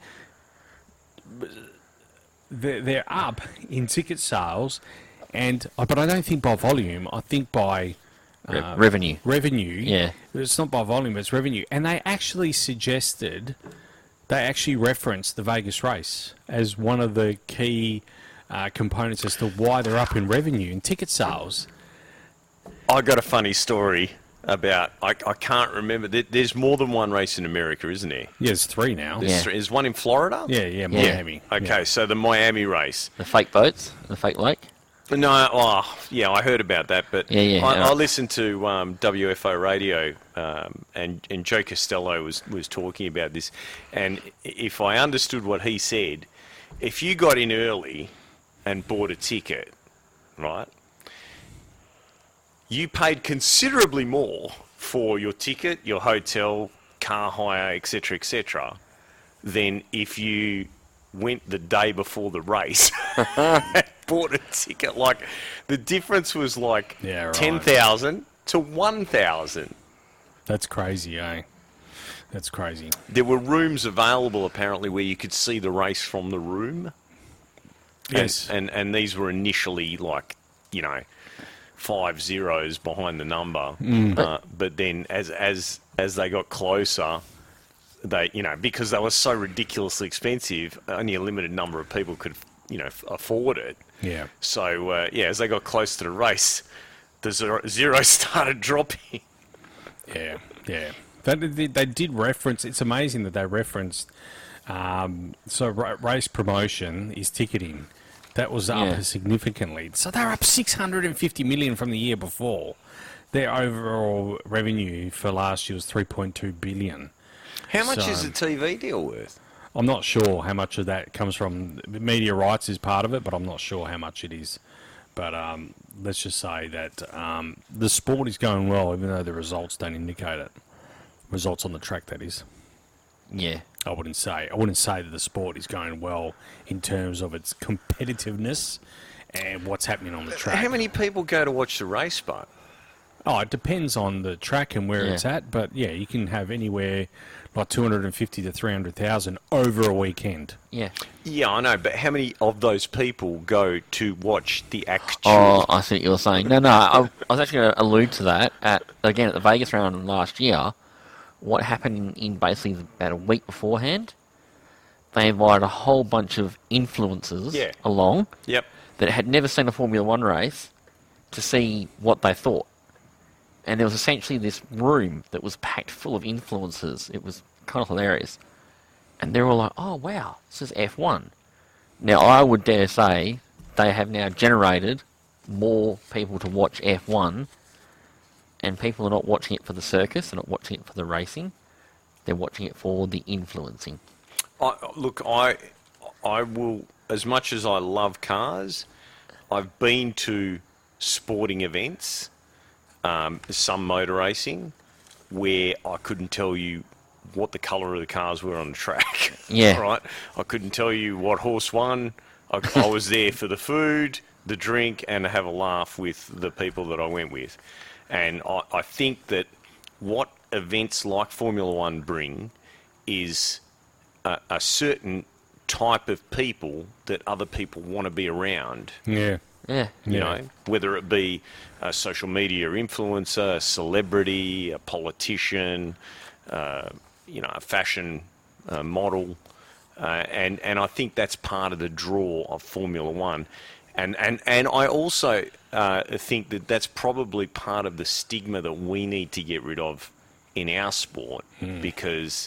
They're, they're up in ticket sales, and but I don't think by volume. I think by Re- uh, revenue. revenue. Yeah. It's not by volume, it's revenue. And they actually suggested, they actually referenced the Vegas race as one of the key uh, components as to why they're up in revenue and ticket sales. I got a funny story about, I, I can't remember, there, there's more than one race in America, isn't there? Yeah, it's three now. There's, Yeah. three, there's one in Florida? Yeah, yeah, Miami. Okay, Yeah. so the Miami race. The fake boats, the fake lake. No, oh, yeah, I heard about that, but Yeah, yeah, I, yeah. I listened to um, W F O Radio, um, and, and Joe Costello was, was talking about this, and if I understood what he said, if you got in early and bought a ticket, right? You paid considerably more for your ticket, your hotel, car hire, et cetera, et cetera, than if you went the day before the race and bought a ticket. Like, the difference was like Yeah, right. ten thousand to one thousand. That's crazy, eh? That's crazy. There were rooms available, apparently, where you could see the race from the room. Yes. And, and, and these were initially like, you know, five zeros behind the number. Mm. Uh, but then as as as they got closer, they, you know, because they were so ridiculously expensive, only a limited number of people could, you know, f- afford it. Yeah. So, uh, yeah, as they got close to the race, the zero, zeros started dropping. Yeah, yeah. They, they, they did reference, it's amazing that they referenced, um, so ra- race promotion is ticketing. That was up Yeah. significantly. So they're up six hundred fifty million from the year before. Their overall revenue for last year was three point two billion. How much So- is a T V deal worth? I'm not sure how much of that comes from media rights is part of it, but I'm not sure how much it is. But um, let's just say that um, the sport is going well, even though the results don't indicate it. Results on the track, that is. Yeah. I wouldn't say. I wouldn't say that the sport is going well in terms of its competitiveness and what's happening on the track. How many people go to watch the race, but? Oh, it depends on the track and where Yeah. it's at, but yeah, you can have anywhere like two hundred fifty to three hundred thousand over a weekend. Yeah. Yeah, I know, but how many of those people go to watch the actual... Oh, I see what you were saying. No, no, I, I was actually going to allude to that. At again, at the Vegas round last year, what happened in, in basically about a week beforehand, they invited a whole bunch of influencers Yeah. along Yep. that had never seen a Formula One race to see what they thought. And there was essentially this room that was packed full of influencers. It was kind of hilarious. And they were all like, oh, wow, this is F one. Now, I would dare say they have now generated more people to watch F one, and people are not watching it for the circus, they're not watching it for the racing, they're watching it for the influencing. I, look, I, I will, as much as I love cars, I've been to sporting events, um, some motor racing, where I couldn't tell you what the colour of the cars were on the track. Yeah. Right? I couldn't tell you what horse won. I, I was there for the food, the drink, and to have a laugh with the people that I went with. And I, I think that what events like Formula One bring is a, a certain type of people that other people want to be around. Yeah. Yeah. You Yeah. know, whether it be a social media influencer, a celebrity, a politician, uh, you know, a fashion uh, model, uh, and and I think that's part of the draw of Formula One, and and and I also uh, think that that's probably part of the stigma that we need to get rid of in our sport, because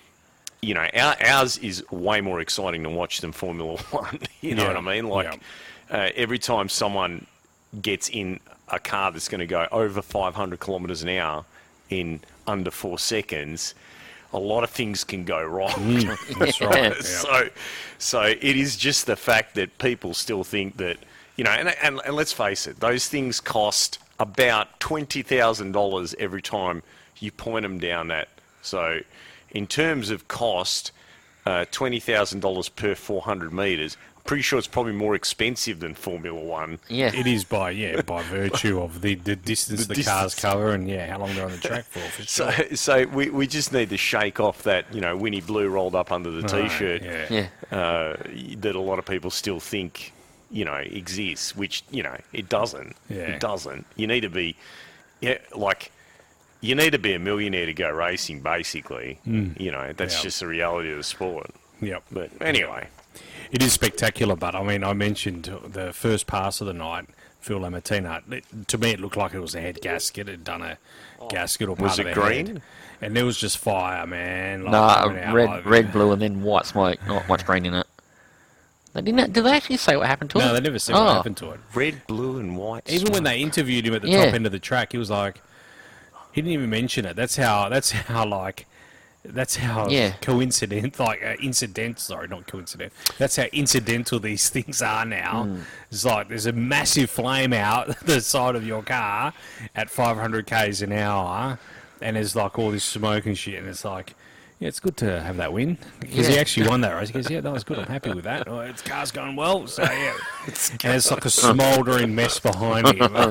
you know our, ours is way more exciting to watch than Formula One. You know Yeah. what I mean? Like uh, every time someone gets in a car that's going to go over five hundred kilometres an hour in under four seconds, a lot of things can go wrong. That's right. Yeah. So, so it is just the fact that people still think that, you know, and, and, and let's face it, those things cost about twenty thousand dollars every time you point them down that. So in terms of cost, uh, twenty thousand dollars per four hundred metres, I'm pretty sure it's probably more expensive than Formula One. Yeah. It is by yeah by virtue of the, the distance The the, cars distance. cover and yeah how long they're on the track for. For So, sure. so we, we just need to shake off that, you know, Winnie Blue rolled up under the Right, T-shirt yeah. Yeah. uh, that a lot of people still think, you know, exists, which, you know, it doesn't. Yeah. It doesn't. You need to be, yeah, like, you need to be a millionaire to go racing, basically. You know, that's Yeah. just the reality of the sport. Yep. But anyway, It is spectacular, but I mean, I mentioned the first pass of the night, Phil Lamartina. It, to me, it looked like it was a head gasket. It had done a gasket or part Was of it the green? head. And there was just fire, man. Like, Nah, coming out red, like- red, blue, and then white smoke. Not much green in it. They didn't. Did they actually say what happened to it? No, they never said oh. what happened to it. red, blue, and white. Even when they interviewed him at the Yeah. top end of the track, he was like, he didn't even mention it. That's how. That's how like That's how Yeah. coincident, like uh, incident. Sorry, not coincident. That's how incidental these things are now. Mm. It's like there's a massive flame out the side of your car at five hundred k's an hour, and there's like all this smoke and shit. And it's like, yeah, it's good to have that win because he Yeah. actually won that race. He goes, yeah, that was good. I'm happy with that. Oh, his car's going well, so yeah. And it's like a smouldering mess behind him.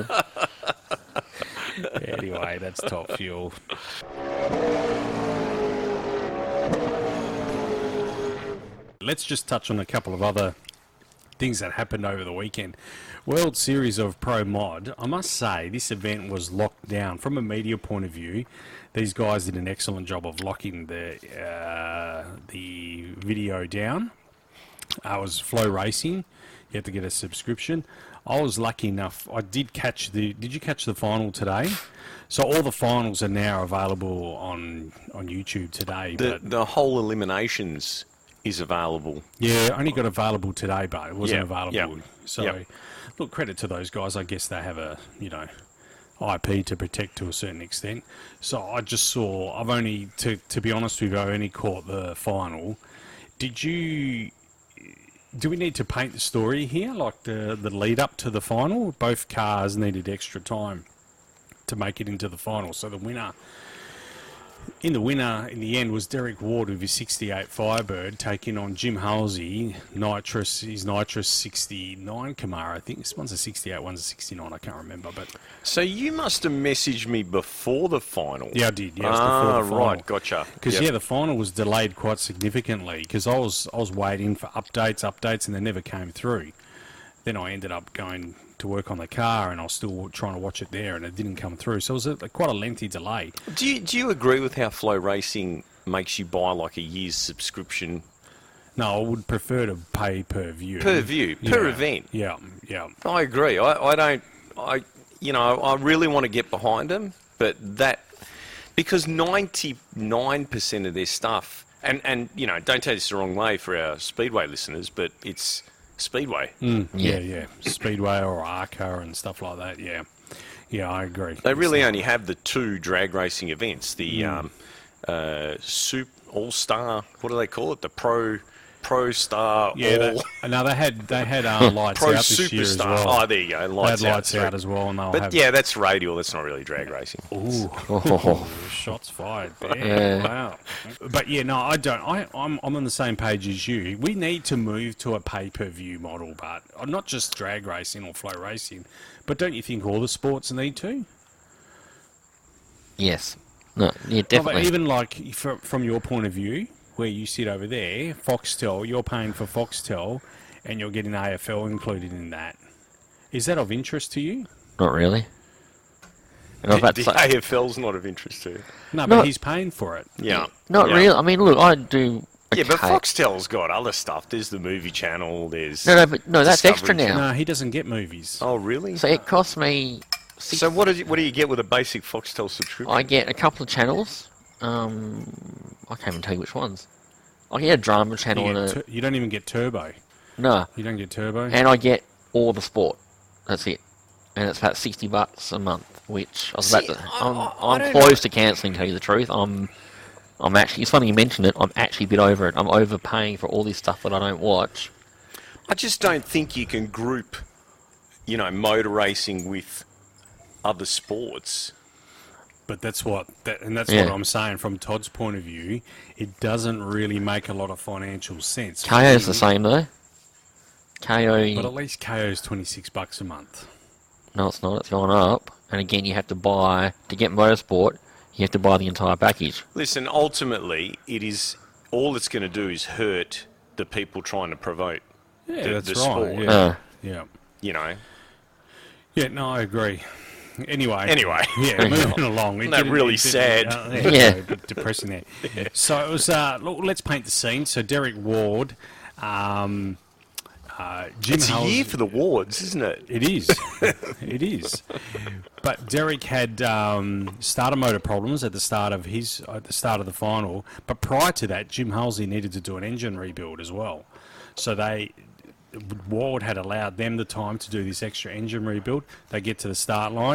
Anyway, that's Top Fuel. Let's just touch on a couple of other things that happened over the weekend. World Series of Pro Mod. I must say, this event was locked down. From a media point of view, these guys did an excellent job of locking the uh, the video down. I was Flow Racing. You had to get a subscription. I was lucky enough. I did catch the. Did you catch the final today? So all the finals are now available on on YouTube today. The, but the whole eliminations is available. yeah, only got available today, but it wasn't Yeah, available. yeah, So, yeah. look, credit to those guys. I guess they have a you know I P to protect to a certain extent. So I just saw. I've only to to be honest with you, I only caught the final. Did you? Do we need to paint the story here, like the the lead up to the final? Both cars needed extra time to make it into the final. So the winner, in the winner, in the end, was Derek Ward with his sixty-eight Firebird taking on Jim Halsey, Nitrous, his Nitrous sixty-nine Camaro. I think this one's a sixty-eight, one's a sixty-nine. I can't remember, but So you must have messaged me before the final. yeah, I did. Yeah, it was ah, before the final. right, gotcha. Because Yep. yeah, the final was delayed quite significantly because I was I was waiting for updates, updates, and they never came through. Then I ended up going to work on the car, and I was still trying to watch it there, and it didn't come through. So it was a, quite a lengthy delay. Do you, do you agree with how Flow Racing makes you buy like a year's subscription No, I would prefer to pay per view. per view, per Yeah, event? Yeah, yeah. I agree. I, I don't. I you know I really want to get behind them, but that because ninety-nine percent of their stuff, and and you know, don't take this the wrong way for our Speedway listeners, but it's Speedway. Mm, yeah, Yeah. yeah. Speedway or ARCA and stuff like that. Yeah, yeah. I agree. They really only have the two drag racing events: the Mm. um, uh, Super All Star. What do they call it? The Pro Pro Star. Yeah, All, they, no, they had they had uh, lights Pro out this year as Superstar. well. Oh, there you go. They Lights had lights out, out, as well, and they'll But have. yeah, that's radial. That's not really drag racing. Ooh, Oh. shots fired there. Yeah. Wow. But yeah, no, I don't. I, I'm, I'm on the same page as you. We need to move to a pay-per-view model, but not just drag racing or flow racing. But don't you think all the sports need to? Yes. No, yeah, Oh, but definitely. even like from, from your point of view, where you sit over there, Foxtel, you're paying for Foxtel, and you're getting A F L included in that. Is that of interest to you? Not really. And I've The, had to the say- A F L's not of interest to you. No, No. but he's paying for it. Yeah. Not yeah. really. I mean, look, I do. Yeah, but okay. Foxtel's got other stuff. There's the movie channel. There's No, no, but no, that's extra Discovery now. No, he doesn't get movies. Oh, really? So it costs me. Six, So what do you, what do you get with a basic Foxtel subscription? I get a couple of channels. Um, I can't even tell you which ones. I get a drama channel You, and get a tur- you don't even get Turbo. no, You don't get Turbo. and I get all the sport. That's it, and it's about sixty bucks a month. Which I was See, about to. I- I'm, I- I I'm don't close to cancelling. To tell you the truth, I'm. I'm actually. It's funny you mentioned it. I'm actually a bit over it. I'm overpaying for all this stuff that I don't watch. I just don't think you can group, you know, motor racing with other sports. But that's what, that, and that's Yeah. what I'm saying from Todd's point of view. It doesn't really make a lot of financial sense. for K O's him, the same though. K O. But at least K O's twenty-six bucks a month. No, it's not. It's gone up. And again, you have to buy to get motorsport. You have to buy the entire package. Listen, ultimately, it is all it's going to do is hurt the people trying to promote. Yeah, The- that's the right. sport. Yeah. Uh, yeah. You know, Yeah, no, I agree. Anyway. Anyway. Yeah, moving along. It That didn't- really it didn't- sad. uh, Yeah. yeah. A bit depressing there. So it was, uh, look, let's paint the scene. So Derek Ward, um, uh, Jim it's a Halsey- year for the Wards, isn't it? It is. It is. But Derek had um, starter motor problems at the start of his at the start of the final. But prior to that, Jim Halsey needed to do an engine rebuild as well. So they Ward had allowed them the time to do this extra engine rebuild. They get to the start line,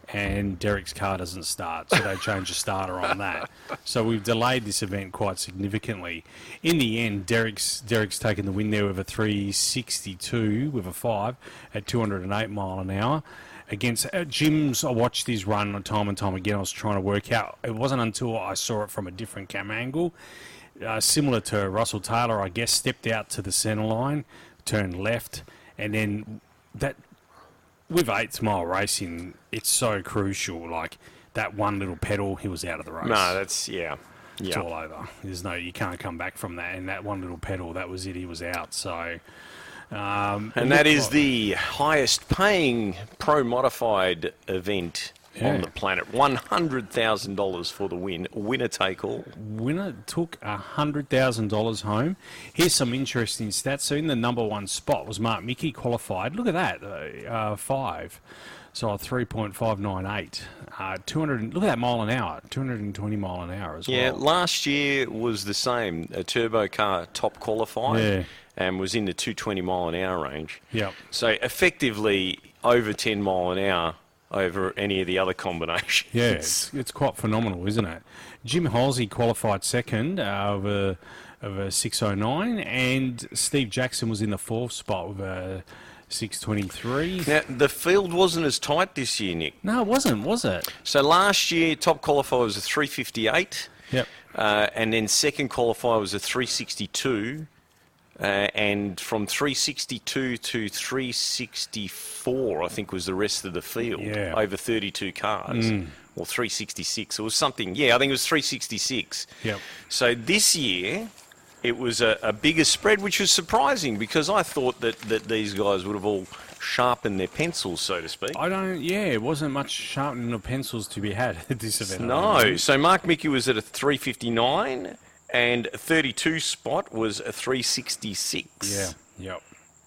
and Derek's car doesn't start, so they change the starter on that. So we've delayed this event quite significantly. In the end, Derek's Derek's taken the win there with a three sixty-two with a five at two hundred eight mile an hour. Against uh, Jim's, I watched his run time and time again. I was trying to work out. It wasn't until I saw it from a different camera angle, uh, similar to Russell Taylor, I guess, stepped out to the centre line, turned left, and then that. With eighth mile racing, it's so crucial. Like that one little pedal, he was out of the race. No, that's yeah, It's yeah. all over. There's no, you can't come back from that. And that one little pedal, that was it. He was out. So, um, And that is the highest paying pro modified event Yeah. on the planet. One hundred thousand dollars for the win. Winner take all. winner took a hundred thousand dollars home. Here's some interesting stats. So in the number one spot was Mark Mickey qualified. Look at that, uh, uh, five. So a three point five nine eight. Uh, two hundred. Look at that mile an hour. Two hundred and twenty mile an hour as Yeah, well. last year was the same. A turbo car top qualified Yeah. and was in the two twenty mile an hour range. Yep. So effectively over ten mile an hour over any of the other combinations. Yeah, it's, it's quite phenomenal, isn't it? Jim Halsey qualified second uh, of a of a six oh nine, and Steve Jackson was in the fourth spot with a six twenty-three. Now, the field wasn't as tight this year, Nick. No, it wasn't, was it? So last year, top qualifier was a three fifty-eight, Yep. uh, and then second qualifier was a three sixty-two, uh, and from three sixty-two to three sixty-four, I think, was the rest of the field, Yeah. over thirty-two cars, or three sixty-six. It was something, yeah, I think it was three sixty-six. Yep. So this year, it was a, a bigger spread, which was surprising because I thought that, that these guys would have all sharpened their pencils, so to speak. I don't, yeah, it wasn't much sharpening of pencils to be had at this event. I don't No. think. So Mark Mickey was at a three fifty-nine, and thirty-two spot was a three sixty-six. Yeah, yep.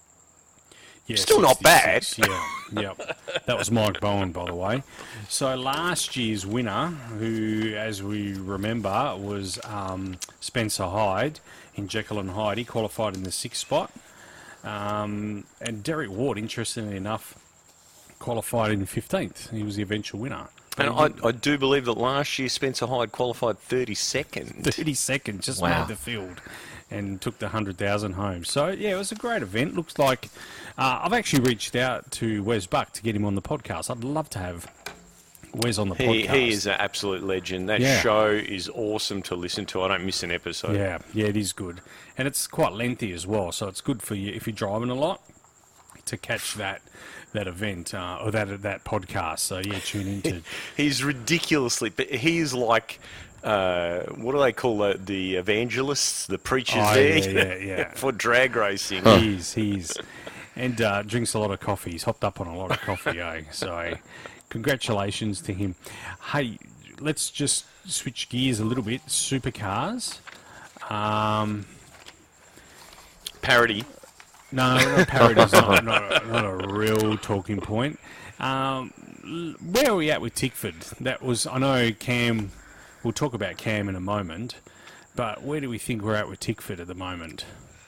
Yeah, Still not bad. sixty-six, Yeah, yep. That was Mike Bowen, by the way. So last year's winner, who, as we remember, was um, Spencer Hyde in Jekyll and Hyde. He qualified in the sixth spot. Um, and Derek Ward, interestingly enough, qualified in fifteenth. He was the eventual winner. And I, I do believe that last year Spencer Hyde qualified thirty-second. thirty-second, just Wow. made the field and took the one hundred thousand home. So, yeah, it was a great event. Looks like uh, I've actually reached out to Wes Buck to get him on the podcast. I'd love to have Wes on the He, podcast. he is an absolute legend. That Yeah. show is awesome to listen to. I don't miss an episode. Yeah, yeah, it is good. And it's quite lengthy as well, so it's good for you if you're driving a lot to catch that that event uh, or that that podcast. So, yeah, tune into He's ridiculously... But he is like... Uh, what do they call the, the evangelists, the preachers Oh, there? yeah, yeah, yeah. For drag racing. He's, he's, and uh, drinks a lot of coffee. He's hopped up on a lot of coffee, eh? So, congratulations to him. Hey, let's just switch gears a little bit. Supercars. Um, Parody. no, not parody's not, not, not a real talking point. Um, l- where are we at with Tickford? That was, I know Cam, we'll talk about Cam in a moment, but where do we think we're at with Tickford at the moment?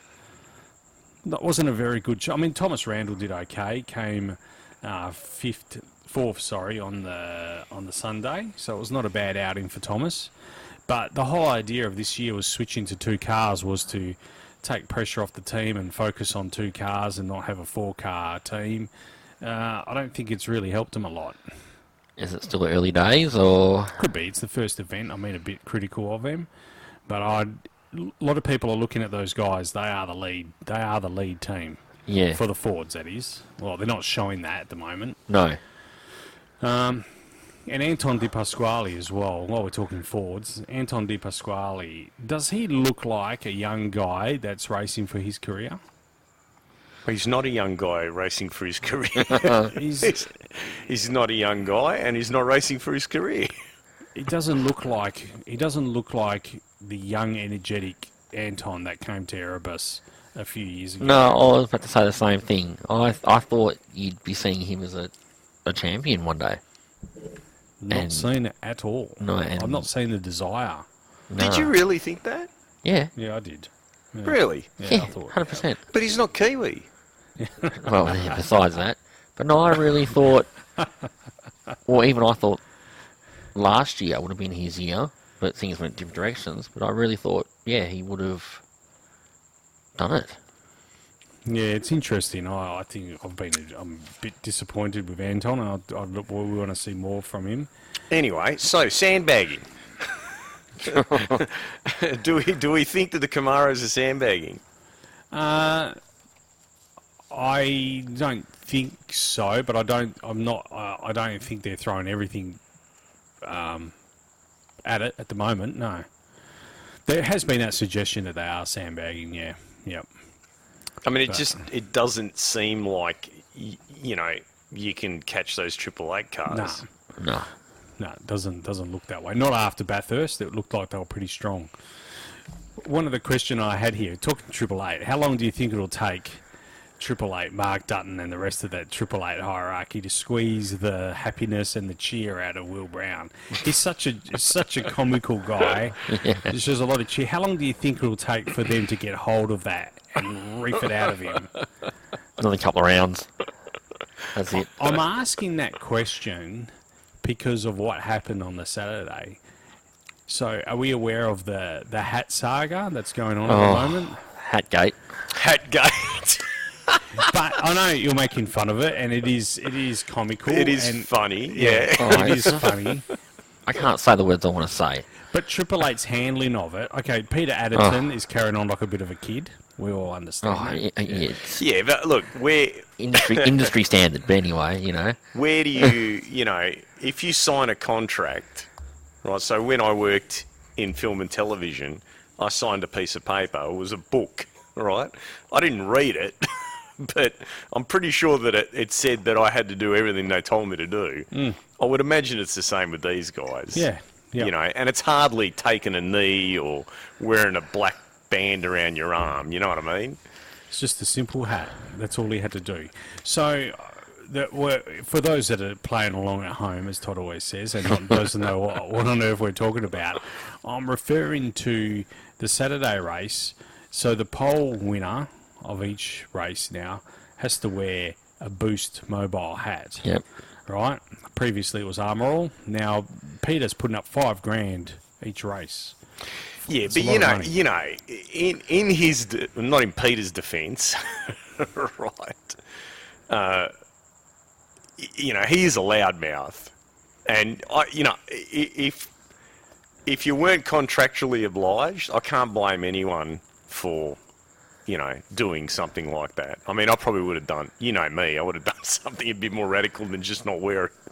That wasn't a very good show. I mean, Thomas Randall did okay. Came uh, fifth, fourth, sorry, on the on the Sunday. So it was not a bad outing for Thomas. But the whole idea of this year was switching to two cars was to take pressure off the team and focus on two cars and not have a four-car team. Uh, I don't think it's really helped them a lot. Is it still early days, or Could be. It's the first event. I'm being a bit critical of them. But I'd, a lot of people are looking at those guys. They are the lead. They are the lead team. yeah, For the Fords, that is. Well, they're not showing that at the moment. no? Um, and Anton Di Pasquale as well, while we're talking Fords. Anton Di Pasquale, does he look like a young guy that's racing for his career? He's not a young guy racing for his career. He's, he's, he's not a young guy, and he's not racing for his career. he doesn't look like he doesn't look like the young, energetic Anton that came to Erebus a few years ago. No, I was about to say the same thing. I I thought you'd be seeing him as a, a champion one day. Not and- seen it at all. No, I've and- not seen the desire. No. Did you really think that? Yeah, Yeah, I did. Yeah. Really? Yeah, yeah, I thought. hundred percent. But he's not Kiwi. Well, yeah, besides that, but no, I really thought Or even I thought last year would have been his year, but things went different directions. But I really thought, yeah, he would have done it. Yeah, it's interesting. I, I think I've been I'm a bit disappointed with Anton. I, I, we want to see more from him. Anyway, so sandbagging. do we do we think that the Camaros are sandbagging? Uh, I don't think so, but I don't. I'm not. Uh, I don't think they're throwing everything um, at it at the moment. No, there has been that suggestion that they are sandbagging. Yeah, yep. I mean, it But- just it doesn't seem like y- you know you can catch those Triple Eight cars. No. No. No, it doesn't doesn't look that way. Not after Bathurst. It looked like they were pretty strong. One of the question I had here, talking Triple Eight, how long do you think it'll take Triple Eight, Mark Dutton, and the rest of that Triple Eight hierarchy to squeeze the happiness and the cheer out of Will Brown? He's such a such a comical guy. There's just a lot of cheer. How long do you think it'll take for them to get hold of that and reef it out of him? Another couple of rounds. That's it. I'm asking that question because of what happened on the Saturday. So, are we aware of the, the hat saga that's going on at Oh. the moment? Hatgate. Hatgate. But I know you're making fun of it, and it is it is comical. It is and funny, yeah. Oh, it is funny. I can't say the words I want to say. But Triple Eight's handling of it. Okay, Peter Adderton is carrying on like a bit of a kid. We all understand Oh, that. yeah, yeah, it's Yeah, but look, where industry industry standard. But anyway, you know. where do you you know if you sign a contract, right? So when I worked in film and television, I signed a piece of paper. It was a book, right? I didn't read it, but I'm pretty sure that it, it said that I had to do everything they told me to do. I would imagine it's the same with these guys. Yeah, yeah. You know, and it's hardly taking a knee or wearing a black band around your arm. You know what I mean? It's just a simple hat. That's all he had to do. So, uh, that were, for those that are playing along at home, as Todd always says, and not, doesn't know what, what on earth we're talking about, I'm referring to the Saturday race. So the pole winner of each race now has to wear a Boost mobile hat. Yep. Right? Previously it was Armour All. Now Peter's putting up five grand each race. Yeah, It's but a lot you of know, money. you know, in in his de- not in Peter's defence, right? Uh, y- you know, he is a loudmouth, and I, you know, i- if if you weren't contractually obliged, I can't blame anyone for, you know, doing something like that. I mean, I probably would have done. You know me, I would have done something a bit more radical than just not wear it.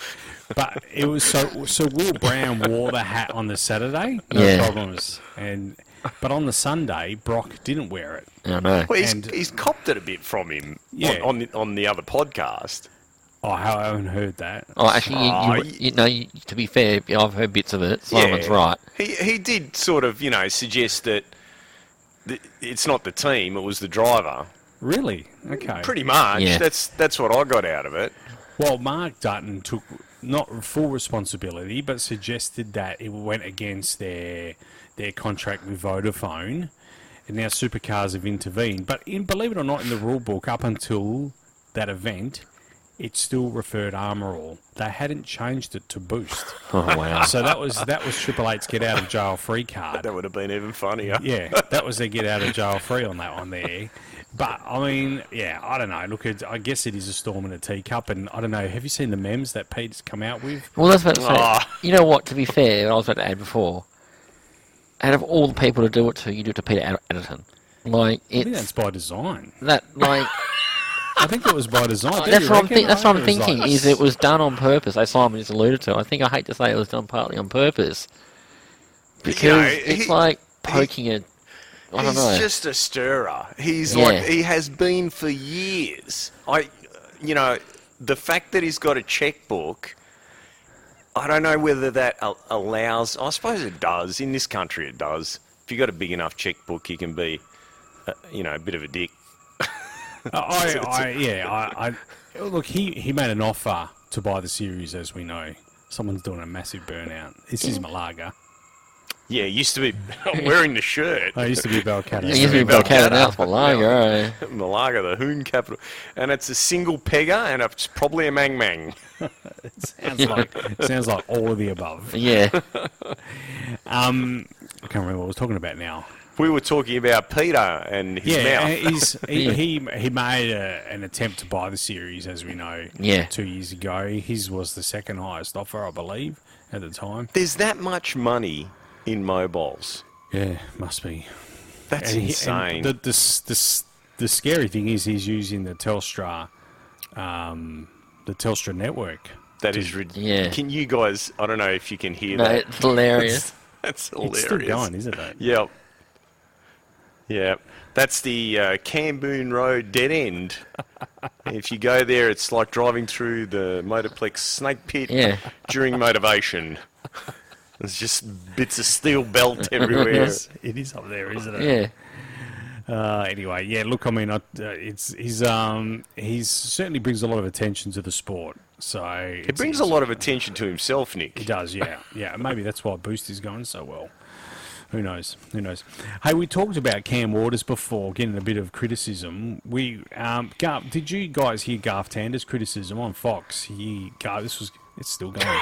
But it was so so Will Brown wore the hat on the Saturday, no Yeah. problems. And but on the Sunday, Brock didn't wear it. I know. Well, he's, And- he's copped it a bit from him Yeah. on, on the on the other podcast. Oh, I haven't heard that. Oh, actually, you, Oh, you, y- you know, you, to be fair, I've heard bits of it. Simon's Yeah. right. He he did sort of, you know, suggest that th- it's not the team, it was the driver. Really? Okay. Pretty much. Yeah. That's that's what I got out of it. Well, Mark Dutton took not full responsibility, but suggested that it went against their their contract with Vodafone, and now Supercars have intervened. But in, believe it or not, in the rule book, up until that event, it still referred Armour All. They hadn't changed it to Boost. Oh wow. So that was that was Triple Eight's get out of jail free card. That would have been even funnier. Yeah, that was their get out of jail free on that one there. But I mean, yeah, I don't know. Look, it, I guess it is a storm in a teacup, and I don't know. Have you seen the memes that Pete's come out with? Well, that's about to say. Ah. You know what? To be fair, I was about to add before. Out of all the people to do it to, you do it to Peter Ad- Adderton. Like I think it's that's by design. that. Like I think it was by design. Don't that's you what I'm. reckon? Thi- that's I what I'm think it was thinking. like- Is it was done on purpose? As Simon just alluded to. I think I hate to say it was done partly on purpose because You know, it's he- like poking a. I don't He's know. just a stirrer. He's Yeah. like he has been for years. I you know, the fact that he's got a checkbook, I don't know whether that al- allows. I suppose it does. In this country, it does. If you've got a big enough checkbook, you can be, uh, you know, a bit of a dick. I, I, yeah, I, I, look, he, he made an offer to buy the series, as we know. Someone's doing a massive burnout. This is Malaga. Yeah, it used to be. I'm wearing the shirt. I used to be Balcatta. It used to be Balcatta, now it's Malaga. eh? Malaga, the Hoon capital, and it's a single pegger, and it's probably a mang mang. Sounds like sounds like all of the above. Yeah. Um, I can't remember what I was talking about now. We were talking about Peter and his Yeah, mouth. he's, he, he he made a, an attempt to buy the series, as we know, Yeah. two years ago. His was the second highest offer, I believe, at the time. There's that much money in mobiles. Yeah, must be. That's And he- insane. and the, the s- the s- the scary thing is he's using the Telstra, um, the Telstra network. that is ridiculous. Yeah. Can you guys? I don't know if you can hear No, that. it's hilarious. That's hilarious. It's still going, isn't it? Yep. Yep. That's the uh, Camboon Road dead end. If you go there, it's like driving through the Motorplex snake pit Yeah. during motivation. There's just bits of steel belt everywhere. Yes, it is up there, isn't it? Yeah. Uh, anyway, yeah. Look, I mean, I, uh, it's he's um he's certainly brings a lot of attention to the sport. So It brings a lot of attention to himself, Nick. It does, yeah, yeah. Maybe that's why Boost is going so well. Who knows? Who knows? Hey, we talked about Cam Waters before, getting a bit of criticism. We um, Gar- did you guys hear Garth Tander's criticism on Fox? He, Gar- this was it's still going.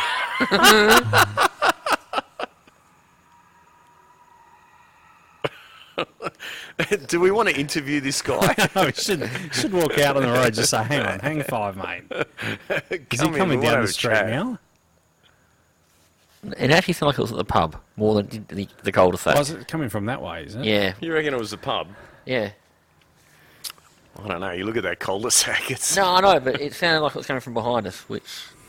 Do we want to interview this guy? No, we should should walk out on the road. Just say, hang on, hang five, mate. Is he Come in, coming we'll down have the a street chat. now? It actually sounded like it was at the pub more than it did the, the cul-de-sac. Oh, is it coming from that way? Is it? Yeah. You reckon it was the pub? Yeah. I don't know. You look at that cul-de-sac. It's No, I know, but it sounded like it was coming from behind us, which...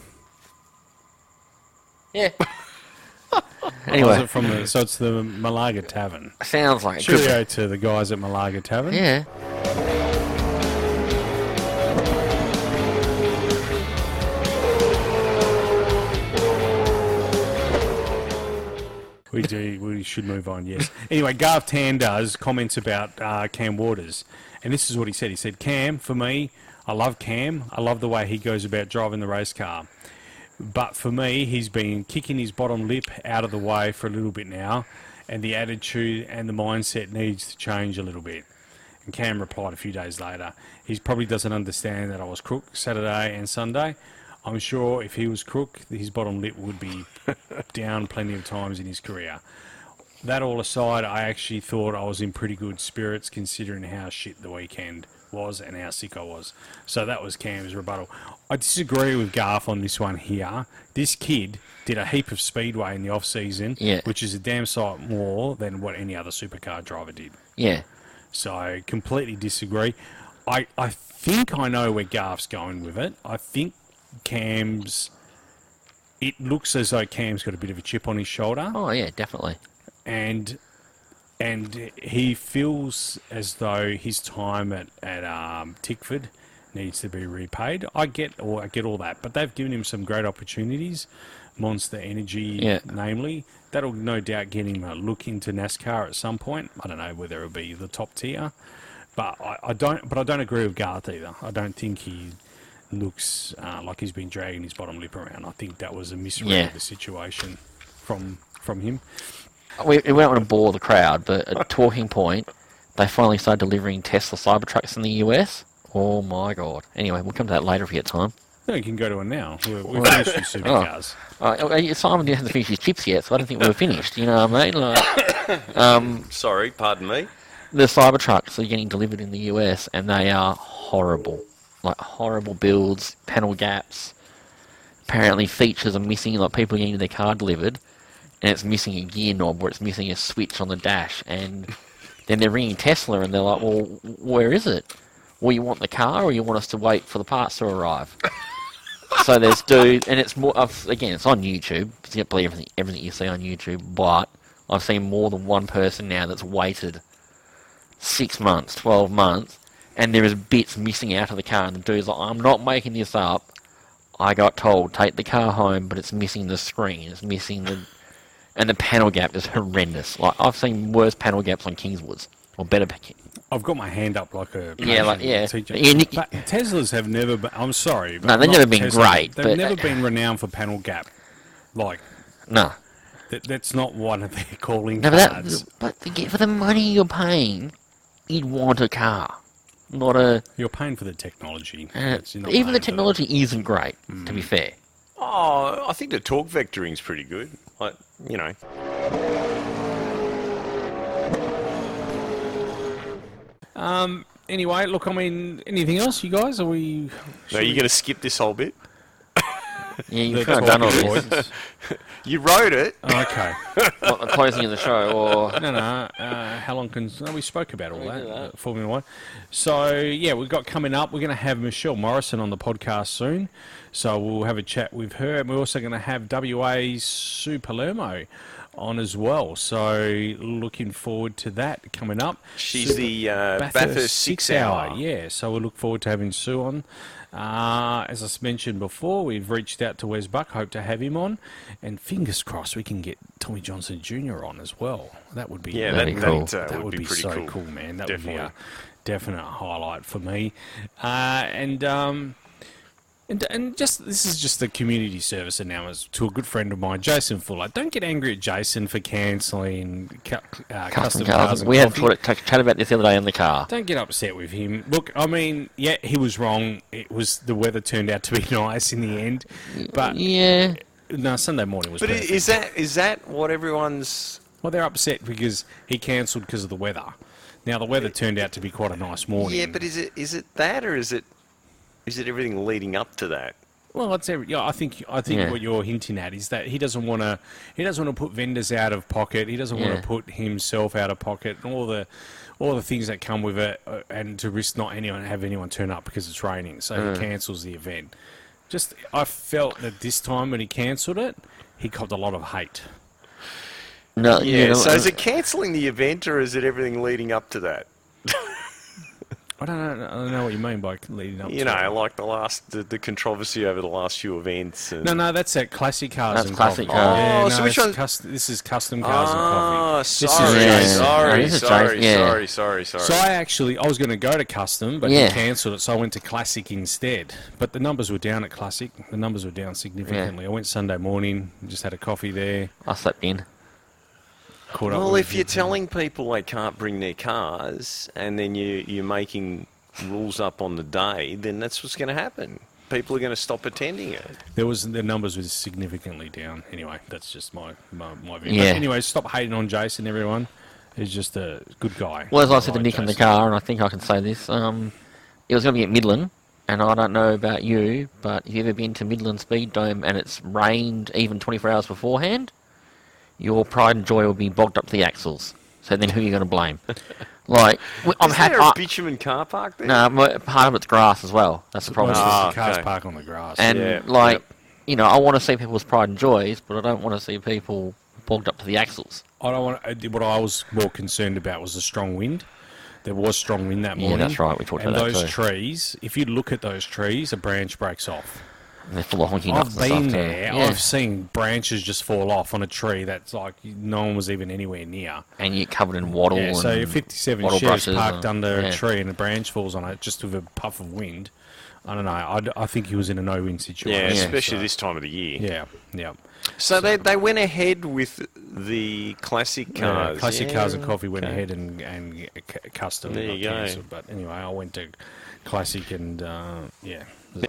Yeah. Oh, is Anyway, it from the, so it's the Malaga Tavern. sounds like it could be. Cheerio to the guys at Malaga Tavern. Yeah. We do. We should move on. Yes. Anyway, Garth Tander's comments about uh, Cam Waters, and this is what he said. He said, "Cam, for me, I love Cam. I love the way he goes about driving the race car. But for me, he's been kicking his bottom lip out of the way for a little bit now, and the attitude and the mindset needs to change a little bit." And Cam replied a few days later, "He probably doesn't understand that I was crook Saturday and Sunday. I'm sure if he was crook, his bottom lip would be down plenty of times in his career. That all aside, I actually thought I was in pretty good spirits considering how shit the weekend was and how sick I was." So that was Cam's rebuttal. I disagree with Garth on this one here. This kid did a heap of speedway in the off-season, Yeah. which is a damn sight more than what any other supercar driver did. Yeah. So completely disagree. I, I think I know where Garth's going with it. I think Cam's... It looks as though Cam's got a bit of a chip on his shoulder. Oh, yeah, definitely. And and he feels as though his time at, at um, Tickford needs to be repaid. I get all, I get all that, but they've given him some great opportunities. Monster Energy, Yeah. namely. That'll no doubt get him a look into NASCAR at some point. I don't know whether it'll be the top tier, but I, I don't. But I don't agree with Garth either. I don't think he looks uh, like he's been dragging his bottom lip around. I think that was a misread Yeah. of the situation from from him. We, we don't want to bore the crowd, but a talking point, they finally started delivering Tesla Cybertrucks in the U S. Oh, my God. Anyway, we'll come to that later if we get time. No, you can go to it now. We're, we're finished with supercars. Uh, uh, Simon hasn't finished his chips yet, so I don't think we were finished. You know what I mean? Like, um, Sorry, pardon me. the Cybertrucks are getting delivered in the U S, and they are horrible. Like, horrible builds, panel gaps. Apparently, features are missing. Like, people are getting their car delivered, and it's missing a gear knob, or it's missing a switch on the dash. And then they're ringing Tesla, and they're like, well, where is it? Well, you want the car, or you want us to wait for the parts to arrive? So there's dude, and it's more, I've, again, it's on YouTube. So you can't believe everything, everything you see on YouTube, but I've seen more than one person now that's waited six months, twelve months, and there is bits missing out of the car, and the dude's like, I'm not making this up. I got told, take the car home, but it's missing the screen, it's missing the, and the panel gap is horrendous. Like, I've seen worse panel gaps on Kingswoods, or better. I've got my hand up like a Yeah, like, yeah. teacher. Yeah, Nick- But Teslas have never been. I'm sorry. but No, they've not never been Tesla, great, They've but- never been renowned for panel gap. Like No. That, that's not one of their calling No, but, cards. that, but to get, for the money you're paying, you'd want a car, not a. You're paying for the technology. Uh, That's- you're not even the paying for technology isn't great, to be fair. Oh, I think the torque vectoring's pretty good. Like, you know. Um. Anyway, look. I mean, anything else, you guys? Are we? So are you going to skip this whole bit? Yeah, you've the kind of done all talking this. points? You wrote it. Okay. What, the closing of the show, or No, no. Uh, how long can... No, we spoke about all We that, did that. uh, Formula One. So, yeah, we've got coming up, we're going to have Michelle Morrison on the podcast soon. So we'll have a chat with her. And we're also going to have W A's Sue Palermo on as well. So looking forward to that coming up. She's Sue- the uh, Bathurst six hour. Yeah, so we'll look forward to having Sue on. Uh, as I mentioned before, we've reached out to Wes Buck, hope to have him on, and fingers crossed we can get Tommy Johnson Junior on as well. That would be Yeah, That'd that, be cool. that, uh, that would, be, pretty so cool. cool, man. That Definitely. would be a definite highlight for me. Uh, and um, and and just this is just the community service announcement to a good friend of mine, Jason Fuller. Don't get angry at Jason for cancelling cu- uh, custom custom cars. cars. and We had coffee. talked chat about this the other day in the car. Don't get upset with him. Look, I mean, yeah, he was wrong. It was the weather turned out to be nice in the end, but Yeah, no, Sunday morning was. But i- perfect. is that is that what everyone's... Well, they're upset because he cancelled because of the weather. Now the weather turned out to be quite a nice morning. Yeah, but is it is it that, or is it is it everything leading up to that? Well, it's every, yeah. I think I think Yeah. what you're hinting at is that he doesn't want to he doesn't want to put vendors out of pocket. He doesn't want Yeah. to put himself out of pocket, and all the all the things that come with it, uh, and to risk not anyone have anyone turn up because it's raining. So Mm. he cancels the event. Just I felt that this time when he cancelled it, he copped a lot of hate. no, Yeah, you know, so is uh, it cancelling the event, or is it everything leading up to that? I don't know. I don't know what you mean by leading up. You to know, it. like the last the, the controversy over the last few events. And... No, no, that's at Classic Cars That's and Classic Coffee. Cars. Yeah, Oh, no, so which it's one- cus- this is Custom Cars and Ah, Coffee. This is sorry, Yeah. Jason. sorry, No, this is sorry, Jason, yeah. sorry, sorry, sorry. So I actually, I was going to go to Custom, but Yeah. he cancelled it, so I went to Classic instead. But the numbers were down at Classic. The numbers were down significantly. I went Sunday morning, just had a coffee there, I slept in. caught up Well, with if you're telling people they can't bring their cars, and then you you're making rules up on the day, then that's what's going to happen. People are going to stop attending it. There was the numbers were significantly down. Anyway, that's just my my, my view. Yeah. But anyway, stop hating on Jason, everyone. He's just a good guy. Well, as I I said to like Nick in the Jason. car, and I think I can say this, um, it was going to be at Midland, and I don't know about you, but if you've ever been to Midland Speed Dome and it's rained even twenty-four hours beforehand, your pride and joy will be bogged up to the axles. So then who are you going to blame? Like, w- I'm Is happy. there a I- bitumen car park there? No, mo- part of it's grass as well. That's the problem. Most of Ah, the cars okay. park on the grass. and Yeah, like, yep. you know, I want to see people's pride and joys, but I don't want to see people bogged up to the axles. I don't want. uh, What I was more concerned about was the strong wind. There was strong wind that Yeah, morning. that's right, we talked and about that those too. trees. If you look at those trees, a branch breaks off. And they're full of honky I've nuts and stuff been too. there. Yeah. I've seen branches just fall off on a tree that's like no one was even anywhere near. And you're covered in wattle. Yeah, so and fifty-seven wattle shares brushes parked and- under yeah. a tree and a branch falls on it just with a puff of wind. I don't know. I, I think he was in a no-win situation. Yeah, especially so- this time of the year. Yeah, yeah. So they they went ahead with the classic Yeah, cars. Classic Yeah, Cars and Coffee went okay. ahead and, and c- custom. There got you go. cancelled. But anyway, I went to Classic and uh, yeah.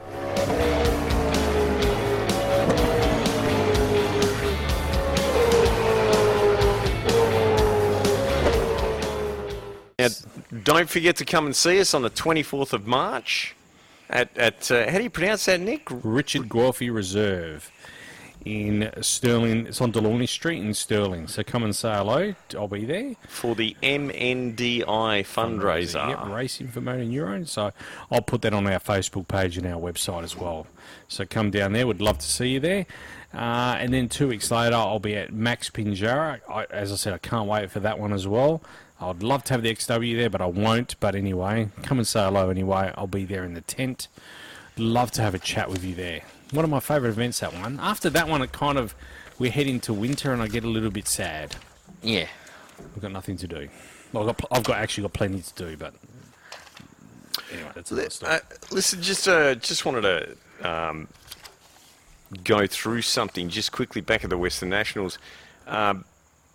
Now, don't forget to come and see us on the twenty-fourth of March at, at uh, how do you pronounce that, Nick? Richard Guelphy Reserve in Stirling. It's on Delaunay Street in Stirling. So come and say hello. I'll be there. For the M N D I fundraiser. Yep, Racing for Motor Neurone. So I'll put that on our Facebook page and our website as well. So come down there. Would love to see you there. Uh, and then two weeks later, I'll be at Max Pinjarra. I, as I said, I can't wait for that one as well. I'd love to have the X W there, but I won't. But anyway, come and say hello anyway. I'll be there in the tent. Love to have a chat with you there. One of my favourite events, that one. After that one, it kind of, we're heading to winter and I get a little bit sad. Yeah. I've got nothing to do. Well, I've got, pl- I've got actually got plenty to do, but anyway, that's another story. Uh, listen, just uh, just wanted to um, go through something just quickly back at the Western Nationals. Um,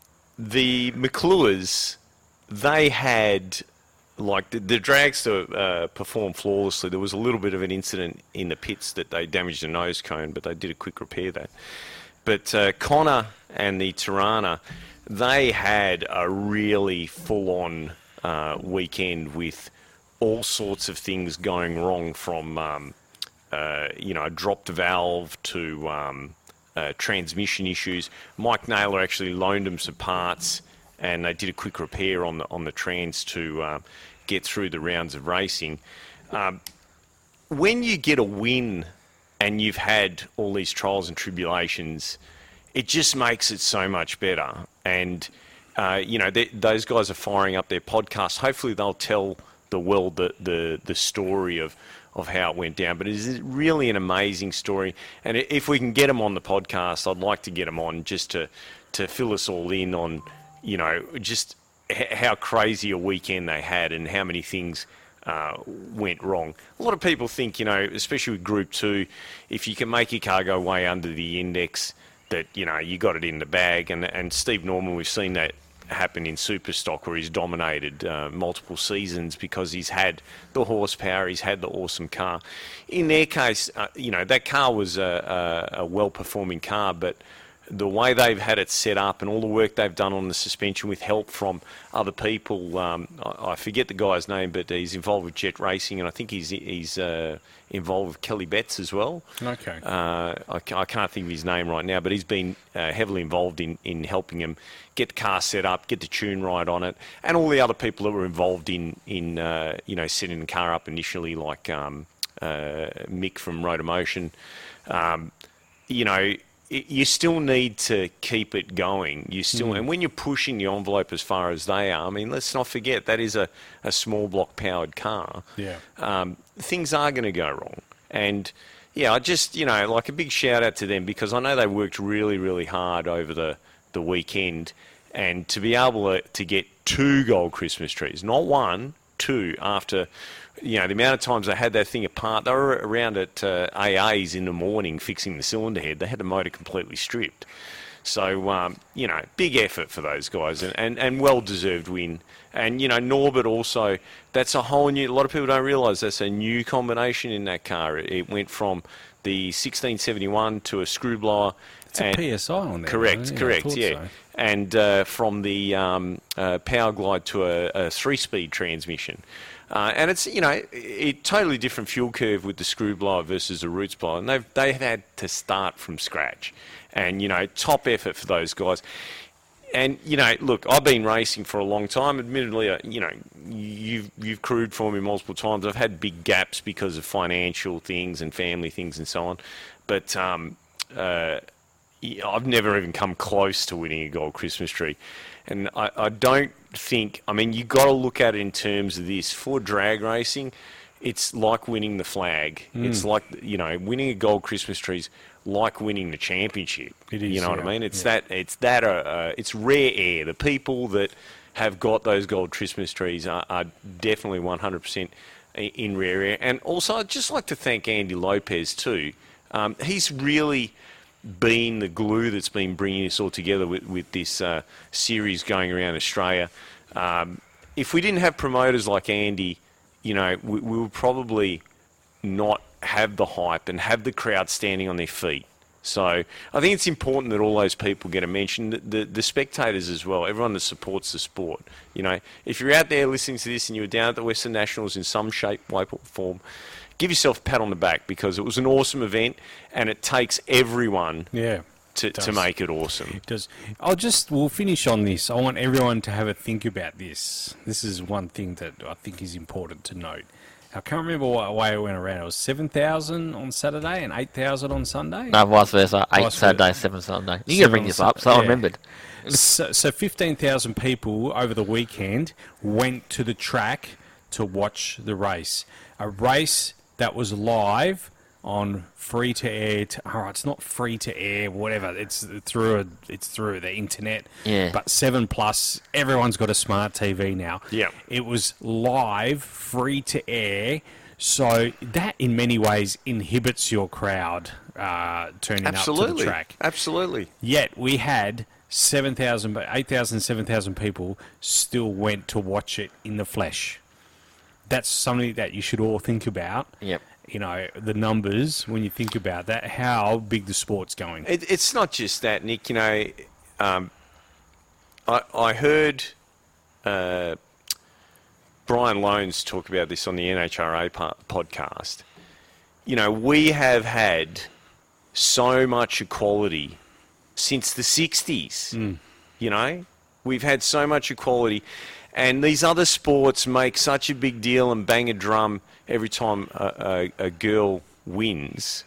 the McCluers, they had, like, the, the dragster uh, performed flawlessly. There was a little bit of an incident in the pits that they damaged a nose cone, but they did a quick repair that. But uh, Connor and the Tirana, they had a really full-on uh, weekend with all sorts of things going wrong, from um, uh, you know, a dropped valve to um, uh, transmission issues. Mike Naylor actually loaned them some parts, and they did a quick repair on the on the trans to uh, get through the rounds of racing. Um, when you get a win and you've had all these trials and tribulations, it just makes it so much better. And uh, you know, they, those guys are firing up their podcast. Hopefully, they'll tell the world the, the, the story of, of how it went down. But it is really an amazing story. And if we can get them on the podcast, I'd like to get them on just to, to fill us all in on, you know, just h- how crazy a weekend they had and how many things uh, went wrong. A lot of people think, you know, especially with Group two, if you can make your car go way under the index, that, you know, you got it in the bag. And, and Steve Norman, we've seen that happen in Superstock, where he's dominated uh, multiple seasons because he's had the horsepower, he's had the awesome car. In their case, uh, you know, that car was a, a, a well-performing car, but the way they've had it set up and all the work they've done on the suspension with help from other people, um, I, I forget the guy's name, but he's involved with Jet Racing, and I think he's he's uh, involved with Kelly Betts as well. Okay. Uh, I, I can't think of his name right now, but he's been uh, heavily involved in, in helping him get the car set up, get the tune right on it, and all the other people that were involved in, in uh, you know, setting the car up initially, like um, uh, Mick from Rotomotion. Um, you know, you still need to keep it going. You still, mm. and when you're pushing the envelope as far as they are, I mean, let's not forget that is a, a small block powered car. Yeah. Um, things are going to go wrong. And yeah, I just, you know, like a big shout out to them, because I know they worked really, really hard over the, the weekend, and to be able to, to get two gold Christmas trees, not one, two, after, you know, the amount of times they had that thing apart. They were around at uh, A A's in the morning fixing the cylinder head. They had the motor completely stripped. So, um, you know, big effort for those guys, and, and, and well-deserved win. And, you know, Norbert also, that's a whole new, a lot of people don't realise that's a new combination in that car. It, it went from the sixteen seventy-one to a screw blower. It's a P S I on there. Correct, yeah, correct, yeah. So. And uh, from the um, uh, Power Glide to a, a three-speed transmission. Uh, and it's, you know, a totally different fuel curve with the screw blower versus the roots blower. And they've, they've had to start from scratch. And, you know, top effort for those guys. And, you know, look, I've been racing for a long time. Admittedly, uh, you know, you've, you've crewed for me multiple times. I've had big gaps because of financial things and family things and so on. But um, uh, I've never even come close to winning a gold Christmas tree. And I, I don't think, I mean, you've got to look at it in terms of this. For drag racing, it's like winning the flag. Mm. It's like, you know, winning a gold Christmas tree's like winning the championship. It is, you know yeah. what I mean? It's yeah. that, it's that, uh, uh, it's rare air. The people that have got those gold Christmas trees are, are definitely one hundred percent in rare air. And also, I'd just like to thank Andy Lopez too. Um, he's really been the glue that's been bringing us all together with, with this uh, series going around Australia. Um, if we didn't have promoters like Andy, you know, we, we would probably not have the hype and have the crowd standing on their feet. So I think it's important that all those people get a mention, the, the, the spectators as well, everyone that supports the sport. You know, if you're out there listening to this and you were down at the Western Nationals in some shape, way, or form, give yourself a pat on the back, because it was an awesome event, and it takes everyone yeah, to, to make it awesome. It does. I'll just, we'll finish on this. I want everyone to have a think about this. This is one thing that I think is important to note. I can't remember what way it went around. It was seven thousand on Saturday and eight thousand on Sunday? No, vice versa. eight Vice Saturday, versa. seven Sunday. You can bring this up, so yeah. I remembered. So, so fifteen thousand people over the weekend went to the track to watch the race. A race that was live on free to air. To, all right, it's not free to air, whatever. It's through a, it's through the internet. Yeah. But Seven Plus, everyone's got a smart T V now. Yeah. It was live, free to air. So that, in many ways, inhibits your crowd uh, turning Absolutely. up to the track. Absolutely. Yet we had seven thousand, eight thousand, seven thousand people still went to watch it in the flesh. That's something that you should all think about. Yep. You know, the numbers, when you think about that, how big the sport's going. It, it's not just that, Nick. You know, um, I, I heard uh, Brian Loans talk about this on the N H R A po- podcast. You know, we have had so much equality since the sixties. Mm. You know, we've had so much equality. And these other sports make such a big deal and bang a drum every time a, a, a girl wins,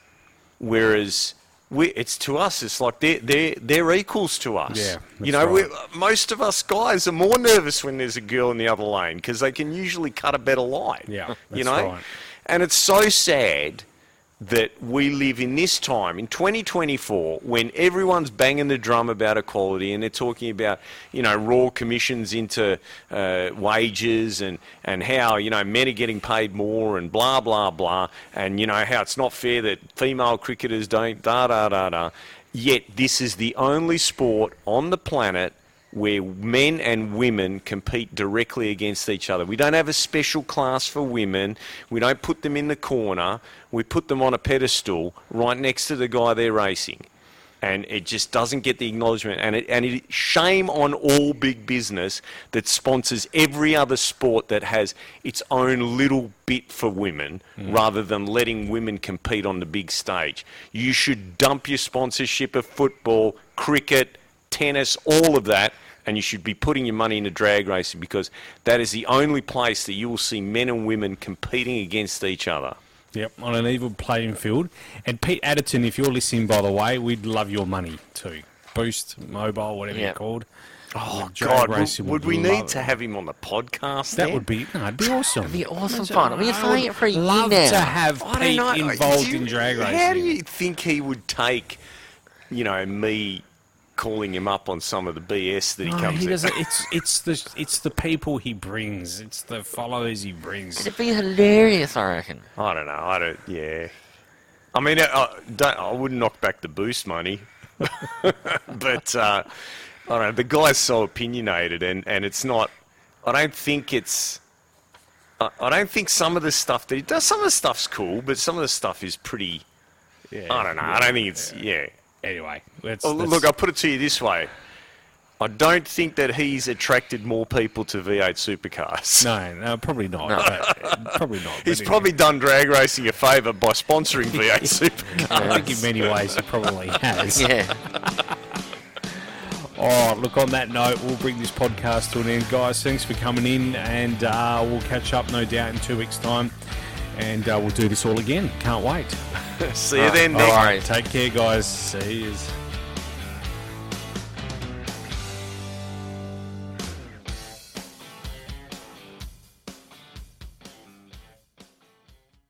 whereas we, it's to us, it's like they're, they're, they're equals to us. Yeah, you know, right. we, most of us guys are more nervous when there's a girl in the other lane because they can usually cut a better line. Yeah, that's you know, right. And it's so sad that we live in this time, in twenty twenty-four, when everyone's banging the drum about equality and they're talking about, you know, raw commissions into uh, wages and, and how, you know, men are getting paid more and blah, blah, blah, and, you know, how it's not fair that female cricketers don't, da, da, da, da. Yet this is the only sport on the planet where men and women compete directly against each other. We don't have a special class for women. We don't put them in the corner. We put them on a pedestal right next to the guy they're racing. And it just doesn't get the acknowledgement. And it, and it, shame on all big business that sponsors every other sport that has its own little bit for women mm. rather than letting women compete on the big stage. You should dump your sponsorship of football, cricket, tennis, all of that, and you should be putting your money into drag racing because that is the only place that you will see men and women competing against each other. Yep, on an even playing field. And Pete Adderton, if you're listening, by the way, we'd love your money too. Boost, mobile, whatever Yep. you're called. Oh, Drag God, would, racing would would we love need it. to have him on the podcast That then? would be, no, it'd be awesome. It'd be awesome Imagine- fun. We've been I saying would it for a year love now. to have I Pete don't know. involved Do you- in drag racing. How do you think he would take, you know, me calling him up on some of the B S that he No, comes he in? doesn't. It's it's the it's the people he brings. It's the followers he brings. It'd be hilarious, I reckon. I don't know. I don't. Yeah. I mean, I, I don't. I wouldn't knock back the boost money, but uh, I don't know. The guy's so opinionated, and, and it's not. I don't think it's. I, I don't think some of the stuff that he does. Some of the stuff's cool, but some of the stuff is pretty. Yeah, I don't know. yeah, I don't think it's. Yeah. Anyway, let's, Oh, let's look, I'll put it to you this way. I don't think that he's attracted more people to V eight supercars. no, no, probably not. No. but- probably not. but He's anyway. probably done drag racing a favour by sponsoring V eight supercars. I think in many ways he probably has. Yeah. All right, look, on that note, we'll bring this podcast to an end. Guys, thanks for coming in, and uh, we'll catch up, no doubt, in two weeks' time. And uh, we'll do this all again. Can't wait. See you then, No Nick. worries. Take care, guys. See you.